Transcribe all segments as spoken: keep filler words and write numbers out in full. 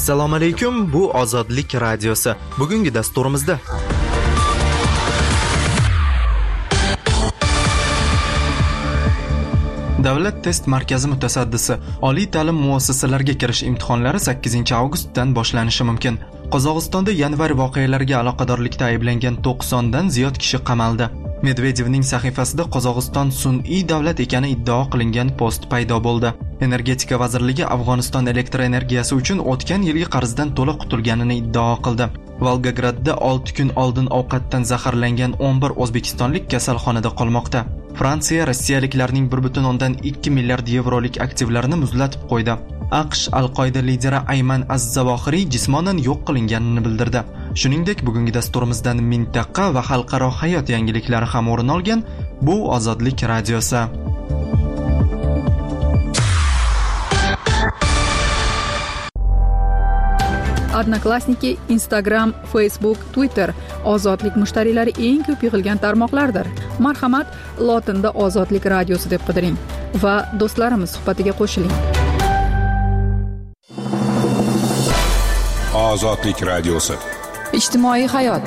Assalomu alaykum, bu Ozodlik radiosi. Bugungi dasturimizda Davlat test markazi mutasaddisi oliy ta'lim muassasalariga kirish imtihonlari sakkizinchi avgustdan boshlanishi mumkin. Qozog'istonda yanvar voqealariga aloqadorlikda ayblangan to'qsondan ziyod kishi qamaldi. Medvedevning sahifasida Qozog'iston sun'iy davlat ekani iddao qilingan post paydo bo'ldi. Energetika vazirligi Afg'oniston elektr energiyasi uchun o'tgan yilgi qarzdan to'liq qutulganini iddao qildi. Volgogradda olti kun oldin ovqatdan zaharlangan o'n bir o'zbekistonlik kasalxonada qolmoqda. Fransiya rossiyaliklarning bir butun o'ndan ikki milliard yevrolik aktivlarini muzlatib qo'ydi. AQSh Al-Qoida lideri Ayman Az-Zavohiriy jismonan yo'q qilinganini bildirdi. Shuningdek, bugungi dasturimizdan mintaqa va xalqaro hayot yangiliklari ham o'rin olgan. Bu Ozodlik radiosi. Odnoklassniki, Instagram, Facebook, Twitter ozodlik mushtariylari eng ko'p yig'ilgan tarmoqlardir. Marhamat, lotinda Ozodlik radiosi deb qidiring va do'stlarimiz suhbatiga qo'shiling. Ozodlik radiosi. Ijtimoiy hayot.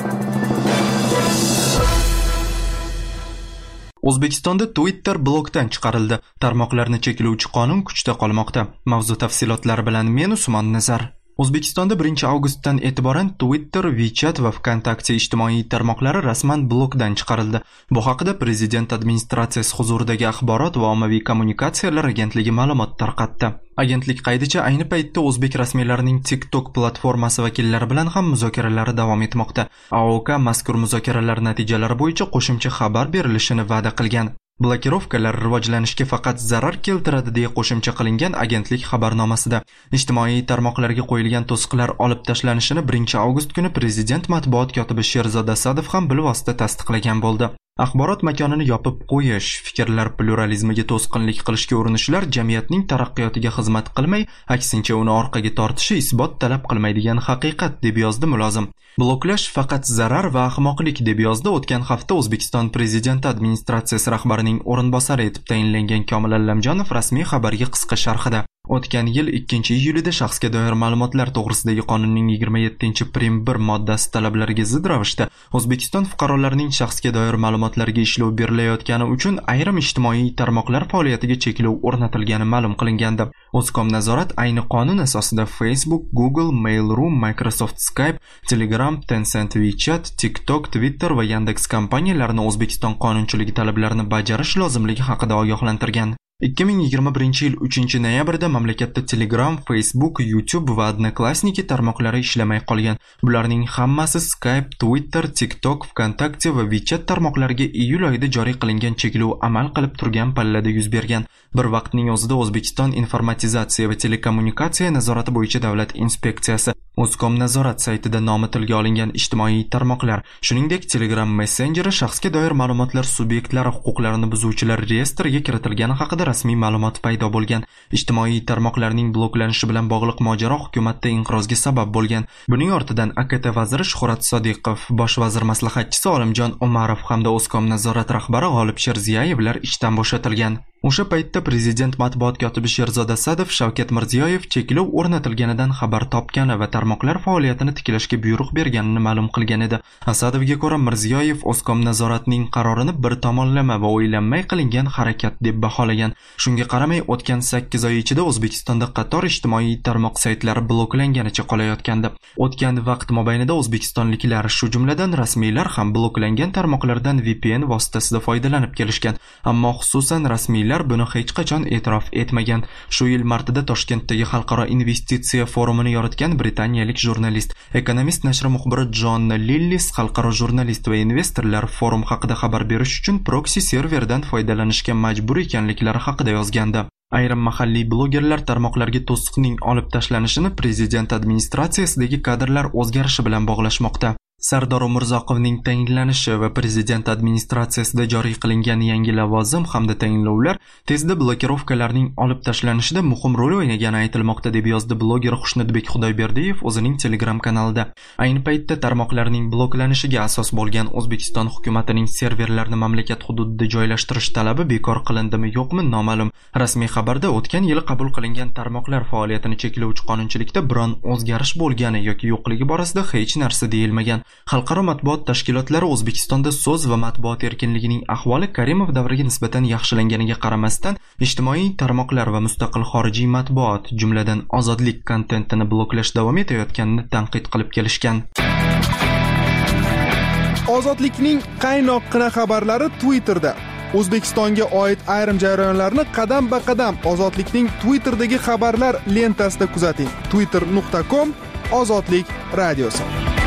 O'zbekistonda Twitter blokdan chiqarildi. Tarmoqlarni cheklovchi qonun kuchda qolmoqda. Mavzu tafsilotlari bilan men Usmon Nazar. O'zbekistonda birinchi avgustdan e'tiboran Twitter, WeChat va Vkontakte ijtimoiy tarmoqlari rasman blokdan chiqarildi. Bu haqida Prezident administratsiyasi huzuridagi axborot va ommaviy kommunikatsiyalar agentligi ma'lumot tarqatdi. Agentlik qaydicha ayni paytda o'zbek rasmiylarining TikTok platformasi vakillari bilan ham muzokaralari davom etmoqda. A O K mazkur muzokaralar natijalari bo'yicha qo'shimcha xabar berilishini va'da qilgan. Blokirovkalar rivojlanishga faqat zarar keltiradi deya qo'shimcha qilingan agentlik xabarnomasida. Ijtimoiy tarmoqlarga qo'yilgan to'siqlar olib tashlanishini birinchi avgust kuni Prezident matbuot kotibi Sherzod Asadov ham bilvosita tasdiqlagan bo'ldi. Axborot makonini yopib qo'yish, fikrlar pluralizmiga to'sqinlik qilishga urinishlar jamiyatning taraqqiyotiga xizmat qilmay, aksincha uni orqaga tortishi isbot talab qilmaydigan haqiqat deb yozdi mulozim. Bloklash faqat zarar va ahmoqlik deb yozdi o'tgan hafta O'zbekiston Prezidenti administratsiyasi rahbarining o'rinbosari etib tayinlangan Komil Allamjonov rasmiy xabarga qisqa sharhida. O'tgan yil ikkinchi iyulida shaxsga doir ma'lumotlar to'g'risidagi qonunning yigirma yettinchi prim bir moddasi talablariga zid ravishda O'zbekiston fuqarolarining shaxsga doir ma'lumotlariga ishlov berilayotgani uchun ayrim ijtimoiy tarmoqlar faoliyatiga cheklov o'rnatilgani ma'lum qilingandi. O'zkomnazorat ayni qonun asosida Facebook, Google, Mail.ru, Microsoft Skype, Telegram, Tencent WeChat, TikTok, Twitter va Yandex kompaniyalarini O'zbekiston qonunchiligi talablarini bajarish lozimligi haqida ogohlantirgan. ikki ming yigirma birinchi yil uchinchi noyabrda mamlakatda Telegram, Facebook, YouTube va Odnoklassniki tarmoqlari ishlamay qolgan. Bularning hammasi Skype, Twitter, TikTok, Vkontakte va WeChat tarmoqlariga iyul oyida joriy qilingan cheklov amal qilib turgan pallada yuz bergan. Bir vaqtning o'zida O'zbekiston informatizatsiya va telekommunikatsiya nazorati bo'yicha davlat inspeksiyasi O'zkomnazorat saytida nomi tilga olingan ijtimoiy tarmoqlar, shuningdek Telegram messenjeri shaxsga doir ma'lumotlar subyektlari huquqlarini buzuvchilar reyestriga kiritilgani haqida rasmiy ma'lumot paydo bo'lgan. Ijtimoiy tarmoqlarning bloklanishi bilan bog'liq mojaro hukumatda inqirozga sabab bo'lgan. Buning ortidan A K T vaziri Shuhrat Sodiqov, bosh vazir maslahatchisi Olimjon Umarov hamda O'zkomnazorat rahbari G'olib Sherziyevlar ishdan bo'shatilgan. O'sha paytda Prezident matbuot kotibi Sherzod Asadov Shavkat Mirziyoyev cheklov o'rnatilganidan xabar topgani va tarmoqlar faoliyatini tiklashga buyruq berganini ma'lum qilgan edi. Asadovga ko'ra, Mirziyoyev O'zkomnazoratning qarorini bir tomonlama va o'ylanmay qilingan harakat deb baholagan. Shunga qaramay, o'tgan sakkiz oy ichida O'zbekistonda qator ijtimoiy tarmoq saytlari bloklanganicha qolayotgandi. O'tgan vaqt mobaynida o'zbekistonliklar, shu jumladan rasmiylar ham bloklangan tarmoqlardan V P N vositasida foydalanib kelishgan. Ammo xususan rasmiylar buni hech qachon e'tirof etmagan. Shu yil martida Toshkentdagi xalqaro investitsiya forumini yoritgan britaniyalik jurnalist, Economist nashri muxbiri John Lillis xalqaro jurnalist va investorlar forum haqida xabar berish uchun proksi serverdan foydalanishga majbur ekanliklari haqida yozgandi. Ayrim mahalliy blogerlar tarmoqlarga to'siqning olib tashlanishini Prezident administratsiyasidagi kadrlar o'zgarishi bilan bog'lashmoqda. Sardor Umurzoqovning tayinlanishi va prezident administratsiyasida joriy qilingan yangi lavozim hamda tayinlovlar tezda blokirovkalarning olib tashlanishida muhim rol o'ynagani aytilmoqda, deb yozdi bloger Xushnudbek Xudoyberdiyev o'zining Telegram kanalida. Ayni paytda tarmoqlarning bloklanishiga asos bo'lgan O'zbekiston hukumatining serverlarni mamlakat hududida joylashtirish talabi bekor qilindimi yo'qmi noma'lum. Rasmiy xabarda o'tgan yili qabul qilingan tarmoqlar faoliyatini cheklovchi qonunchilikda biron o'zgarish bo'lgani yoki yo'qligi borasida hech narsa deyilmagan. Xalqaro matbuot tashkilotlari O'zbekistonda so'z va matbuot erkinligining ahvoli Karimov davriga nisbatan yaxshilanganiga qaramasdan, ijtimoiy tarmoqlar va mustaqil xorijiy matbuot, jumladan ozodlik kontentini bloklash davom etayotganini tanqid qilib kelishgan. Ozodlikning qaynoqqina xabarlari Twitterda. O'zbekistonga oid ayrim jarayonlarni qadam-ba-qadam Ozodlikning Twitterdagi xabarlar lentasida kuzating. twitter nuqta com Ozodlik radiosi.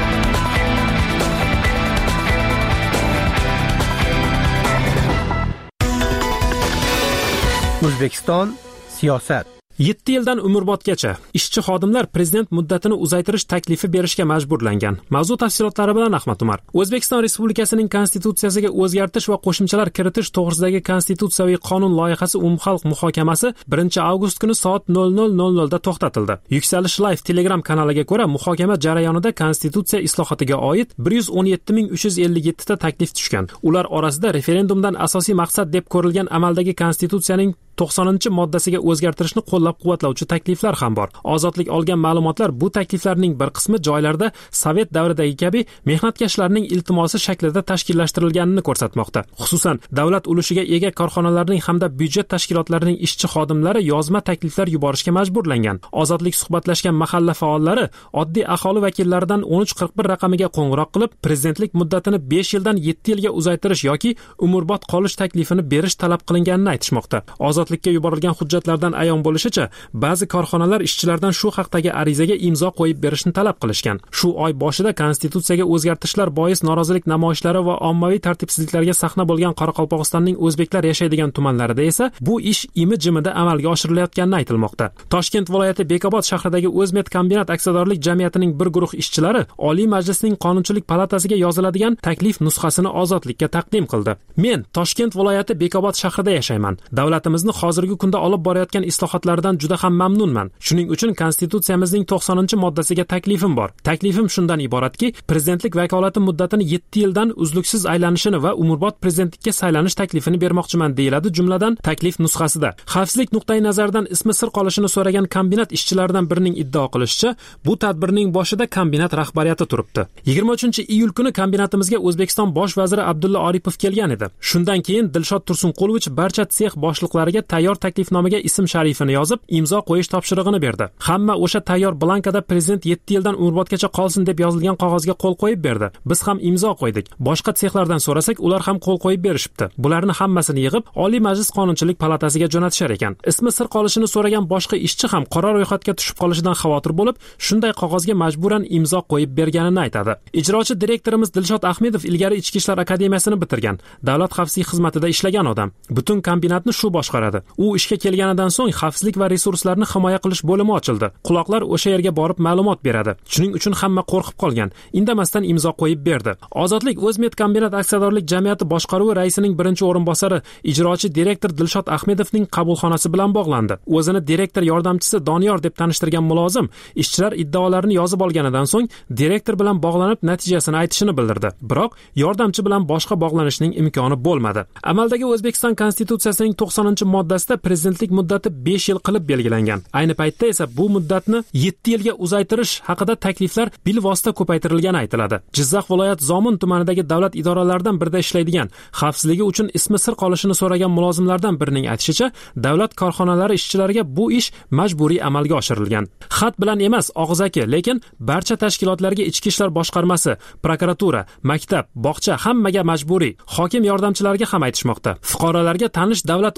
O'zbekiston siyosat. yetti yildan umrbodgacha ishchi xodimlar prezident muddatini uzaytirish taklifi berishga majburlangan. Mavzu tafsilotlari bilan Ahmad Umar. O'zbekiston Respublikasining konstitutsiyasiga o'zgartirish va qo'shimchalar kiritish to'g'risidagi konstitutsiyaviy qonun loyihasi umumxalq muhokamasi birinchi avgust kuni soat nol nol nol nol da to'xtatildi. Yuksalish Live Telegram kanaliga ko'ra, muhokama jarayonida konstitutsiya islohotiga oid bir yuz o'n yetti ming uch yuz ellik yetti ta taklif tushgan. Ular orasida referendumdan asosiy maqsad deb ko'rilgan amaldagi konstitutsiyaning to'qsoninchi moddasiga o'zgartirishni qo'llab-quvvatlovchi takliflar ham bor. Ozodlik olgan ma'lumotlar bu takliflarning bir qismi joylarda Sovet davridagi kabi mehnatkashlarning iltimosi shaklida tashkillashtirilganini ko'rsatmoqda. Xususan, davlat ulushiga ega korxonalarning hamda byudjet tashkilotlarining ishchi xodimlari yozma takliflar yuborishga majburlangan. Ozodlik suhbatlashgan mahalla faollari oddiy aholi vakillaridan o'n uch qirq bir raqamiga qo'ng'iroq qilib, prezidentlik muddatini besh yildan yetti yilga uzaytirish yoki umrbod qolish taklifini berish talab qilinganini aytishmoqda. Ozodlikka yuborilgan hujjatlardan ayon bo'lishicha, ba'zi korxonalar ishchilardan shu haqdagi arizaga imzo qo'yib berishni talab qilishgan. Shu oy boshida konstitutsiyaga o'zgartirishlar bois norozilik namoyishlari va ommaviy tartibsizliklarga sahna bo'lgan Qoraqalpog'istonning o'zbeklar yashaydigan tumanlarida esa bu ish imi-jimida amalga oshirilayotgani aytilmoqda. Toshkent viloyati Bekobod shahridagi O'zmet kombinat aksiyadorlik jamiyatining bir guruh ishchilari Oliy Majlisning Qonunchilik palatasiga yoziladigan taklif nusxasini Ozodlikka taqdim qildi. Men Toshkent viloyati Bekobod shahrida yashayman. Davlatimizni hozirgi kunda olib borayotgan islohotlardan juda ham mamnunman. Shuning uchun konstitutsiyamizning to'qsoninchi moddasiga taklifim bor. Taklifim shundan iboratki, prezidentlik vakolati muddatini yetti yildan uzluksiz aylanishini va umrbod prezidentlikka saylanish taklifini bermoqchiman, deyiladi jumladan taklif nusxasida. Xavfsizlik nuqtai nazaridan ismi sir qolishini so'ragan kombinat ishchilaridan birining iddao qilishicha, bu tadbirning boshida kombinat rahbariyati turibdi. yigirma uchinchi iyul kuni kombinatimizga O'zbekiston bosh vaziri Abdulla Oripov kelgan edi. Shundan keyin Dilshod Tursunqulovich barcha sex boshliqlariga tayyor taklifnomaga ism sharifini yozib, imzo qo'yish topshirig'ini berdi. Hamma o'sha tayyor blankada prezident yetti yildan umrbodgacha qolsin deb yozilgan qog'ozga qo'l qo'yib berdi. Biz ham imzo qo'ydik. Boshqa sexlardan so'rasak, ular ham qo'l qo'yib berishibdi. Bularni hammasini yig'ib Oliy Majlis Qonunchilik palatasiga jo'natishar ekan. Ismi sir qolishini so'ragan boshqa ishchi ham qora ro'yxatga tushib qolishidan xavotir bo'lib, shunday qog'ozga majburan imzo qo'yib berganini aytadi. Ijrochi direktorimiz Dilshod Ahmedov ilgari Ichki ishlar akademiyasini bitirgan, davlat xavfsizlik xizmatida ishlagan odam. Butun kombinatni shu boshqaradi. U ishga kelganidan so'ng xavfsizlik va resurslarni himoya qilish bo'limi ochildi. Quloqlar o'sha yerga borib ma'lumot beradi. Shuning uchun hamma qo'rqib qolgan. Indamasdan imzo qo'yib berdi. Ozodlik O'zmet kombinat aksiyadorlik jamiyati boshqaruvi raisining birinchi o'rinbosari, ijrochi direktor Dilshod Ahmedovning qabulxonasi bilan bog'landi. O'zini direktor yordamchisi Doniyor deb tanishtirgan mulozim, ishchilar iddaolarini yozib olganidan so'ng direktor bilan bog'lanib natijasini aytishini bildirdi. Biroq yordamchi bilan boshqa bog'lanishning imkoni bo'lmadi. Amaldagi O'zbekiston konstitutsiyasining to'qsoninchi moddasida prezidentlik muddati besh yil qilib belgilangan. Ayni paytda esa bu muddatni yetti yilga uzaytirish haqida takliflar bilvosita ko'paytirilgani aytiladi. Jizzax viloyat Zomin tumanidagi davlat idoralaridan birida ishlaydigan, xavfsizligi uchun ismi sir qolishini so'ragan mulozimlardan birining aytishicha, davlat korxonalari ishchilariga bu ish majburiy amalga oshirilgan. Xat bilan emas, og'zaki, lekin barcha tashkilotlarga Ichki ishlar boshqarmasi, prokuratura, maktab, bog'cha hammaga majburiy. Hokim yordamchilariga ham aytishmoqda. Fuqarolarga tanish davlat organida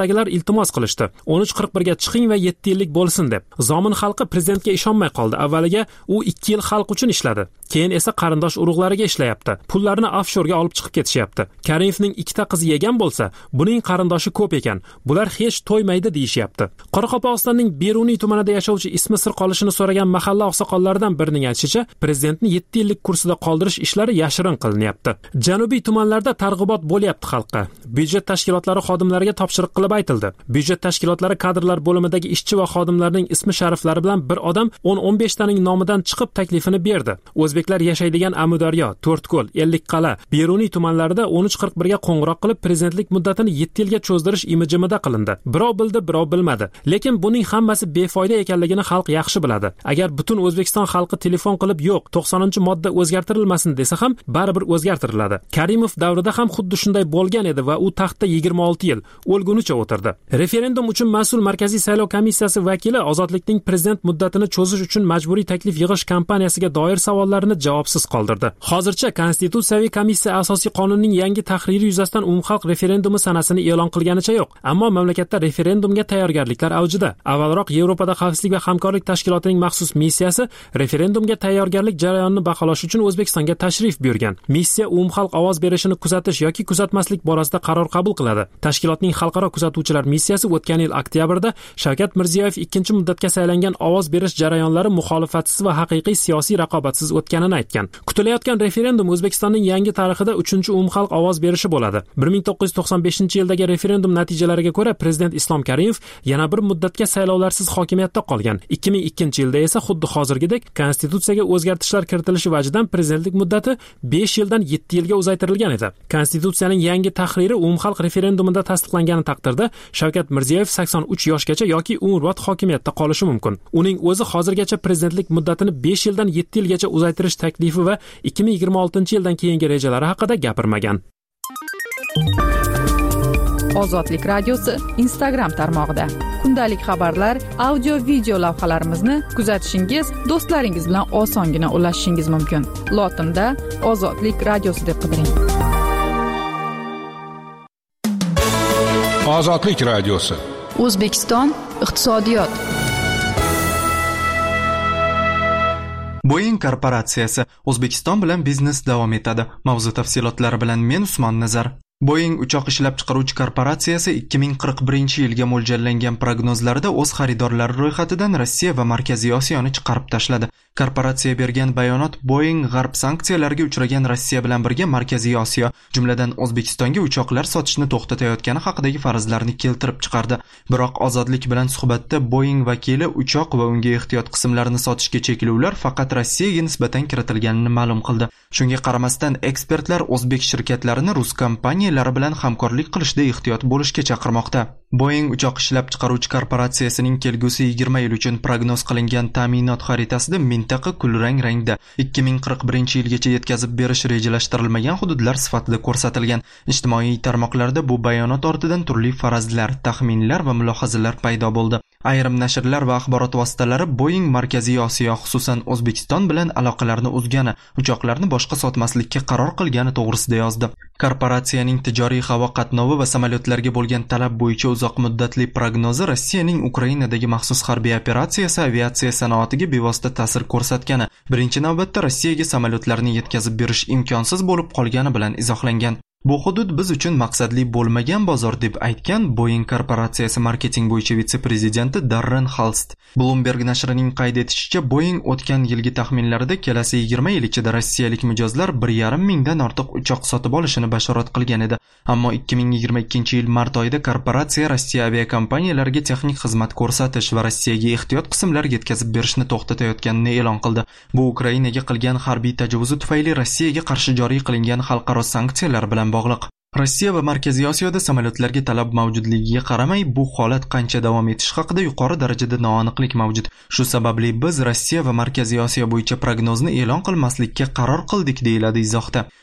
atrofdagilar iltimos qilishdi. o'n uch qirq birga chiqing va yetti yillik bo'lsin deb. Zomin xalqi prezidentga ishonmay qoldi. Avvaliga u ikki yil xalq uchun ishladi. Keyin esa qarindosh urug'lariga ishlayapti. Pullarni offshorga olib chiqib ketishyapti. Karimovning ikkita qizi yegan bo'lsa, buning qarindoshi ko'p ekan. Bular hech to'ymaydi deyishyapti. Qoraqalpog'istonning Beruniy tumanida yashovchi ismi sir qolishini so'ragan mahalla oqsoqollaridan birining aytishicha, prezidentni yetti yillik kursida qoldirish ishlari yashirin qilinyapti. Janubiy tumanlarda targ'ibot bo'lyapti xalqqa. Byudjet tashkilotlari xodimlariga topshiriq qilib aytildi. Byudjet tashkilotlari kadrlar bo'limidagi ishchi va xodimlarning ismi shariflari bilan bir odam o'n o'n besh taning nomidan chiqib taklifini berdi. O'zbeklar yashaydigan Amudaryo, To'rtko'l, Ellikqal'a, Beruniy tumanlarida o'n uch qirq birga qo'ng'iroq qilib prezidentlik muddatini yetti yilga cho'zdirish imijimida qilindi. Birov bildi, birov bilmadi. Lekin buning hammasi befoyda ekanligini xalq yaxshi biladi. Agar butun O'zbekiston xalqi telefon qilib yo'q, to'qsoninchi modda o'zgartirilmasin desa ham, baribir o'zgartiriladi. Karimov davrida ham xuddi shunday bo'lgan edi va u taxtda yigirma olti yil o'lgunicha o'tirdi. Referendum uchun mas'ul Markaziy saylov komissiyasi vakili ozodlikning prezident muddatini cho'zish uchun majburiy taklif yig'ish kampaniyasiga doir savollarini javobsiz qoldirdi. Hozircha Konstitutsiyaviy komissiya asosiy qonunning yangi tahriri yuzasidan umumxalq referendumi sanasini e'lon qilganicha yo'q. Ammo mamlakatda referendumga tayyorgarliklar avjida. Avvalroq Yevropada xavfsizlik va hamkorlik tashkilotining maxsus missiyasi referendumga tayyorgarlik jarayonini baholash uchun O'zbekistonga tashrif buyurgan. Missiya umumxalq ovoz berishini kuzatish yoki kuzatmaslik borasida qaror qabul qiladi. Tashkilotning xalqaro kuzatuvchilar missiyasi o'tgan yil oktyabrda Shavkat Mirziyoyev ikkinchi muddatga saylangan ovoz berish jarayonlari muxolifatsiz va haqiqiy siyosiy raqobatsiz o'tganini aytgan. Kutilayotgan referendum O'zbekistonning yangi tarixida uchinchi umumxalq ovoz berishi bo'ladi. bir ming to'qqiz yuz to'qson beshinchi yildagi referendum natijalariga ko'ra prezident Islom Karimov yana bir muddatga saylovlarsiz hokimiyatda qolgan. ikki ming ikkinchi yilda esa xuddi hozirgidek Konstitutsiyaga o'zgartishlar kiritilishi vajidan prezidentlik muddati besh yildan yetti yilga uzaytirilgan edi. Konstitutsiyaning yangi tahriri umumxalq referendumida tasdiqlangani taqdirda Shavkat Mirziyoyev sakson uch yoshgacha yoki umrbod hokimiyatda qolishi mumkin. Uning o'zi hozirgacha prezidentlik muddatini besh yildan yetti yilgacha uzaytirish taklifi va ikki ming yigirma oltinchi yildan keyingi rejalari haqida gapirmagan. Ozodlik radiosi Instagram tarmog'ida kundalik xabarlar, audio video lavhalarimizni kuzatishingiz, do'stlaringiz bilan osongina ulashishingiz mumkin. Lotinda Ozodlik radiosi deb qidiring. Ozodlik radiosi. O'zbekiston iqtisodiyot. Boeing korporatsiyasi O'zbekiston bilan biznes davom etadi. Mavzu tafsilotlari bilan men Usmon Nazar. Boeing uchoq ishlab chiqaruvchi korporatsiyasi ikki ming qirq birinchi yilga mo'ljallangan prognozlarida o'z xaridorlari ro'yxatidan Rossiya va Markaziy Osiyoni chiqarib tashladi. Korporatsiya bergan bayonot Boeing g'arb sanksiyalarga uchragan Rossiya bilan birga Markaziy Osiyo, jumladan O'zbekistonga uchoqlar sotishni to'xtatayotgani haqidagi farazlarni keltirib chiqardi. Biroq Ozodlik bilan suhbatda Boeing vakili uchoq va unga ehtiyot qismlarini sotishga cheklovlar faqat Rossiyaga nisbatan kiritilganini ma'lum qildi. Shunga qaramasdan ekspertlar o'zbek shirkatlarini rus kompaniyalari bilan hamkorlik qilishda ehtiyot bo'lishga chaqirmoqda. Boeing uchoq ishlab chiqaruvchi korporatsiyasining kelgusi yigirma yil uchun prognoz qilingan ta'minot xaritasida mintaqa kulrang rangda ikki ming qirq birinchi yilgacha yetkazib berish rejalashtirilmagan hududlar sifatida ko'rsatilgan. Ijtimoiy tarmoqlarda bu bayonot ortidan turli farazlar, taxminlar va mulohazalar paydo bo'ldi. Ayrim nashrlar va axborot vositalari Boeing Markaziy Osiyo, xususan O'zbekiston bilan aloqalarni uzgani, uchoqlarni boshqa sotmaslikka qaror qilgani to'g'risida yozdi. Korporatsiyaning tijoriy havo qatnovi va samolyotlarga bo'lgan talab bo'yicha uzoq muddatli prognozi Rossiyaning Ukrainadagi maxsus harbiy operatsiyasi aviatsiya sanoatiga bevosita ta'sir ko'rsatgani, birinchi navbatda Rossiyaga samolyotlarni yetkazib berish imkonsiz bo'lib qolgani bilan izohlangan. Bu hudud biz uchun maqsadli bo'lmagan bozor deb aytgan Boeing korporatsiyasi marketing bo'yicha vitse-prezidenti Darren Halst. Bloomberg nashrining qayd etishicha, Boeing o'tgan yilgi taxminlarida kelasi yigirma yil ichida rossiyalik mijozlar bir yarim mingdan ortiq uchoq sotib olishini bashorat qilgan edi. Ammo ikki ming yigirma ikkinchi yil mart oyida korporatsiya Rossiya aviakompaniyalariga texnik xizmat ko'rsatish va Rossiyaga ehtiyot qismlar yetkazib berishni to'xtatayotganini e'lon qildi. Bu Ukrainaga qilgan harbiy tajovuzi tufayli Rossiyaga qarshi joriy qilingan xalqaro sanksiyalar bilan bog'liq. Rossiya va Markaziy Osiyoda samolyotlarga talab mavjudligiga qaramay, bu holat qancha davom etishi haqida yuqori darajada noaniqlik mavjud. Shu sababli biz Rossiya va Markaziy Osiyo bo'yicha prognozni e'lon qilmaslikka qaror qildik, deyiladi izohda.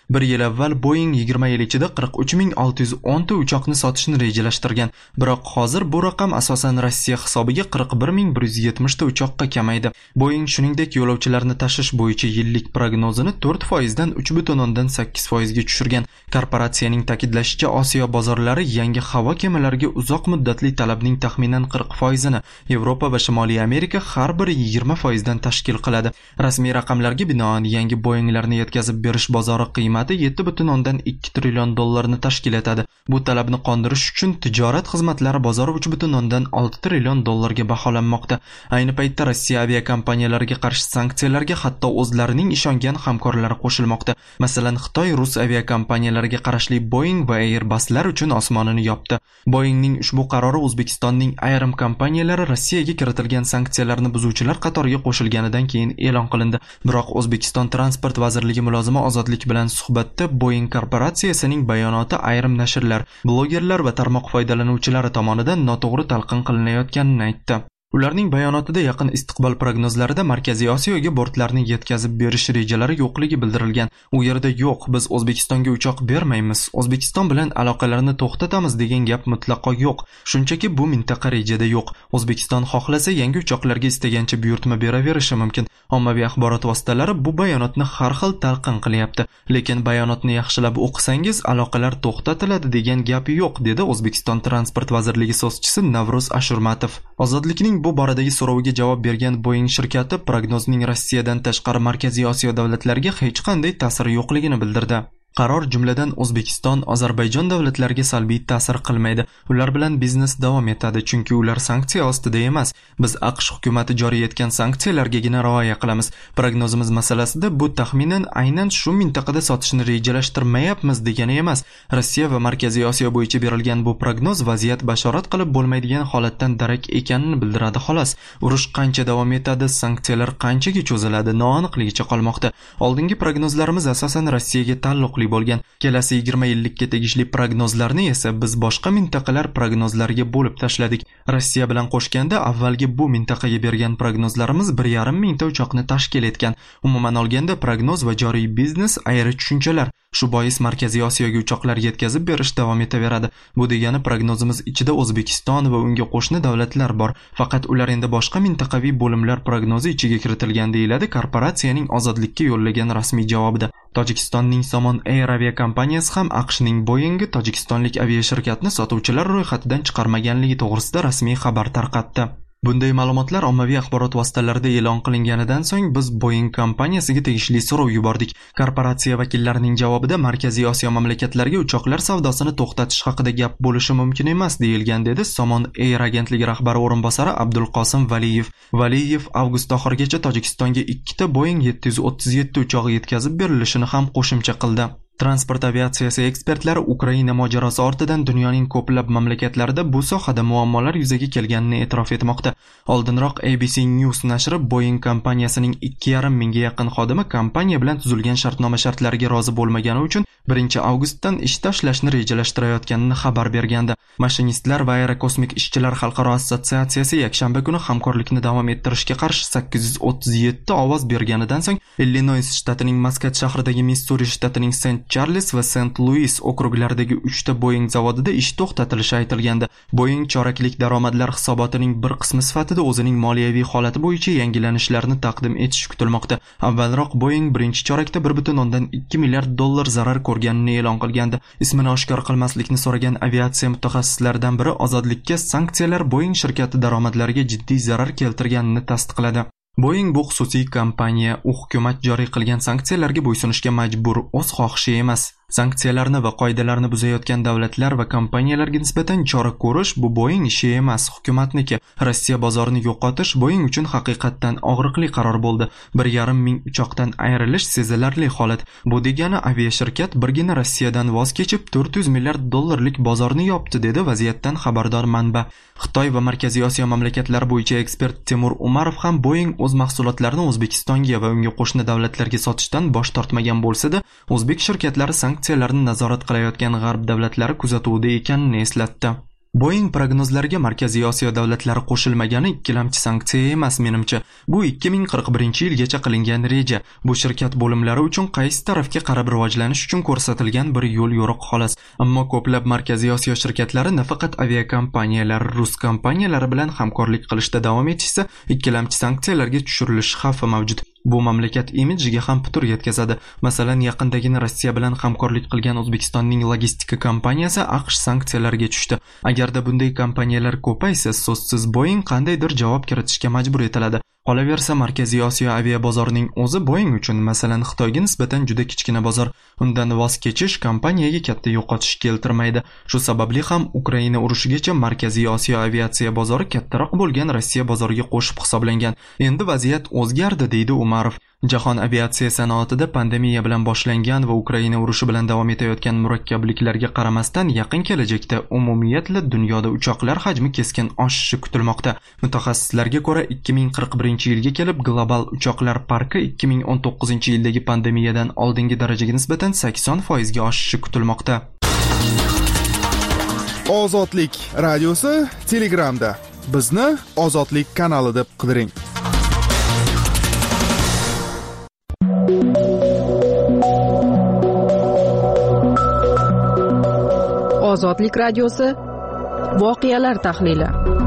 Bir yil avval Boeing yigirma yil ichida qirq uch ming olti yuz o'n ta uchoqni sotishni rejalashtirgan, biroq hozir bu raqam asosan Rossiya hisobiga qirq bir ming bir yuz yetmish ta uchoqqa kamaydi. Boeing shuningdek yo'lovchilarni tashish bo'yicha yillik prognozini to'rt foiz dan uch butun o'ndan sakkiz foiz ga tushirgan. Korporatsiyaning ta'kidlashicha, Osiyo bozorlari yangi havo kemalariga uzoq muddatli talabning taxminan qirq foiz ni, Yevropa va Shimoliy Amerika har biri yigirma foiz dan tashkil qiladi. Rasmiy raqamlarga binoan yangi Boeinglarni yetkazib berish bozori qiymati yetti butun o'ndan ikki trillion dollarni tashkil etadi. Bu talabni qondirish uchun tijorat xizmatlari bozori uch butun o'ndan olti trillion dollarga baholanmoqda. Ayni paytda Rossiya aviakompaniyalariga qarshi sanksiyalarga hatto o'zlarining ishongan hamkorlari qo'shilmoqda. Masalan, Xitoy rus aviakompaniyalariga qarashli Boeing va Airbuslar uchun osmonini yopdi. Boeingning ushbu qarori O'zbekistonning ayrim kompaniyalari Rossiyaga kiritilgan sanksiyalarni buzuvchilar qatoriga qo'shilganidan keyin e'lon qilindi. Biroq O'zbekiston Transport vazirligi mulozimi Ozodlik bilan suhbatda Boeing korporatsiyasining bayonoti ayrim nashrlar, blogerlar va tarmoq foydalanuvchilari tomonidan noto'g'ri talqin qilinayotganini aytdi. Ularning bayonotida yaqin istiqbol prognozlarida Markaziy Osiyoga bortlarni yetkazib berish rejalari yo'qligi bildirilgan. U yerda yo'q, biz O'zbekistonga uchoq bermaymiz, O'zbekiston bilan aloqalarni to'xtatamiz degan gap mutlaqo yo'q. Shunchaki bu mintaqa rejada yo'q. O'zbekiston xohlasa yangi uchoqlarga istagancha buyurtma beraverishi mumkin. Ommaviy axborot vositalari bu bayonotni har xil talqin qilyapti. Lekin bayonotni yaxshilab o'qisangiz aloqalar to'xtatiladi degan gap yo'q, dedi O'zbekiston Transport vazirligi so'zchisi Navruz Ashurmatov. Ozodlikning bu boradagi so'roviga javob bergan Boeing shirkati prognozning Rossiyadan tashqari Markaziy Osiyo davlatlariga hech qanday ta'siri yo'qligini bildirdi. Qaror jumladan O'zbekiston, Ozarbayjon davlatlariga salbiy ta'sir qilmaydi. Ular bilan biznes davom etadi, chunki ular sanksiya ostida emas. Biz AQSh hukumatı joriy etgan sanksiyalargagina rioya qilamiz. Prognozimiz masalasida bu taxminan aynan shu mintaqada sotishni rejalashtirmayapmiz degani emas. Rossiya va Markaziy Osiyo bo'yicha berilgan bu prognoz vaziyat bashorat qilib bo'lmaydigan holatdan darak ekanini bildiradi xolos. Urush qancha davom etadi, sanksiyalar qanchaga cho'ziladi, noaniqligicha qolmoqda. Oldingi prognozlarimiz asosan Rossiyaga taalluqli bo'lgan. Kelasi yigirma yillikka tegishli prognozlarni esa biz boshqa mintaqalar prognozlariga bo'lib tashladik. Rossiya bilan qo'shganda avvalgi bu mintaqaga bergan prognozlarimiz bir yarim mingta uchoqni tashkil etgan. Umuman olganda prognoz va joriy biznes ayri tushunchalar. Shu bois Markaziy Osiyoga uchoqlar yetkazib berish davom etaveradi. Bu degani prognozimiz ichida O'zbekiston va unga qo'shni davlatlar bor. Faqat ular endi boshqa mintaqaviy bo'limlar prognozi ichiga kiritilgan, deyiladi korporatsiyaning Ozodlikka yo'llagan rasmiy javobida. Tojikistonning Somon Air aviakompaniyasi ham AQShning Boeing'i tojikistonlik aviashirkatni sotuvchilar ro'yxatidan chiqarmaganligi to'g'risida rasmiy xabar tarqatdi. Bunday ma'lumotlar ommaviy axborot vositalarida e'lon qilinganidan so'ng biz Boeing kompaniyasiga tegishli so'rov yubordik. Korporatsiya vakillarining javobida Markaziy Osiyo mamlakatlariga uchoqlar savdosini to'xtatish haqida gap bo'lishi mumkin emas deyilgan, dedi Somon Air agentligi rahbari o'rinbosari Abdulqosim Valiyev. Valiyev avgust oxirigacha Tojikistonga ikkita Boeing yetti yuz o'ttiz yetti uchog'i yetkazib berilishini ham qo'shimcha qildi. Transport aviatsiyasi ekspertlari Ukraina mojarosi ortidan dunyoning ko'plab mamlakatlarida bu sohada muammolar yuzaga kelganini e'tirof etmoqda. Oldinroq A B C News nashri Boeing kompaniyasining ikki yarim mingga yaqin xodimi kompaniya bilan tuzilgan shartnoma shartlariga rozi bo'lmagani uchun birinchi avgustdan ish tashlashni rejalashtirayotganini xabar bergandi. Mashinistlar va aerokosmik ishchilar xalqaro assotsiatsiyasi yakshanba kuni hamkorlikni davom ettirishga qarshi sakkiz yuz o'ttiz yetti ovoz berganidan so'ng Illinois shtatining Maskat shahridagi, Missuri shtatining Saint Charles va Saint Louis okruglaridagi uchta Boeing zavodida ish to'xtatilishi aytilgandi. Boeing choraklik daromadlar hisobotining bir qismi sifatida o'zining moliyaviy holati bo'yicha yangilanishlarni taqdim etishi kutilmoqda. Avvalroq Boeing birinchi chorakda bir butun o'ndan ikki milliard dollar zarar ko'rganini e'lon qilgandi. Ismini oshkor qilmaslikni so'ragan aviatsiya mutaxassislaridan biri Ozodlikka sanksiyalar Boeing shirkati daromadlariga jiddiy zarar keltirganini tasdiqladi. Boeing bu xususiy kompaniya, u hukumat joriy qilgan sanksiyalarga bo'ysunishga majbur, o'z xohishi emas. Sanksiyalarni va qoidalarni buzayotgan davlatlar va kompaniyalarga nisbatan chora ko'rish bu Boeing ishi emas, hukumatniki. Rossiya bozorini yo'qotish Boeing uchun haqiqatdan og'riqli qaror bo'ldi. bir yarim ming uchoqdan ayrilish sezilarli holat. Bu degani aviashirkat birgina Rossiyadan voz kechib to'rt yuz milliard dollarlik bozorni yopdi, dedi vaziyatdan xabardor manba. Xitoy va Markaziy Osiyo mamlakatlari bo'yicha ekspert Timur Umarov ham Boeing o'z mahsulotlarini O'zbekistonga va unga qo'shni davlatlarga sotishdan bosh tortmagan bo'lsa-da, o'zbek shirkatlari sanksiyalarni nazorat qilayotgan g'arb davlatlari kuzatuvida ekanini eslatdi. Boeing prognozlariga Markaziy Osiyo davlatlari qo'shilmagani ikkilamchi sanksiya emas menimcha. Bu ikki ming qirq birinchi yilgacha qilingan reja. Bu shirkat bo'limlari uchun qaysi tarafga qarab rivojlanish uchun ko'rsatilgan bir yo'l yo'riq xolos. Ammo ko'plab Markaziy Osiyo shirkatlari nafaqat aviakompaniyalari, rus kompaniyalari bilan hamkorlik qilishda davom etishsa, ikkilamchi sanksiyalarga tushirilishi xavfi mavjud. Bu mamlakat imijiga ham putur yetkazadi. Masalan, yaqindagina Rossiya bilan hamkorlik qilgan O'zbekistonning logistika kompaniyasi AQSh sanksiyalarga tushdi. Agarda bunday kompaniyalar ko'paysa, so'zsiz Boeing qandaydir javob kiritishga majbur etiladi. Qolaversa, Markaziy Osiyo avia bozorining o'zi Boeing uchun, masalan, Xitoyga nisbatan juda kichkina bozor. Undan voz kechish kompaniyaga katta yo'qotish keltirmaydi. Shu sababli ham Ukraina urushigacha Markaziy Osiyo aviatsiya bozori kattaroq bo'lgan Rossiya bozoriga qo'shib hisoblangan. Endi vaziyat o'zgardi, deydi Umarov. Jahon aviatsiya sanoatida pandemiya bilan boshlangan va Ukraina urushi bilan davom etayotgan murakkabliklarga qaramasdan yaqin kelajakda umumiyatla dunyoda uchoqlar hajmi keskin oshishi kutilmoqda. Mutaxassislarga ko'ra, ikki ming qirq birinchi yilga kelib global uchoqlar parki ikki ming o'n to'qqizinchi yildagi pandemiyadan oldingi darajaga nisbatan sakson foiz ga oshishi kutilmoqda. Ozodlik radiosi Telegramda. Bizni Ozodlik kanali deb qidiring. Ozodlik radiosi voqealar tahlili.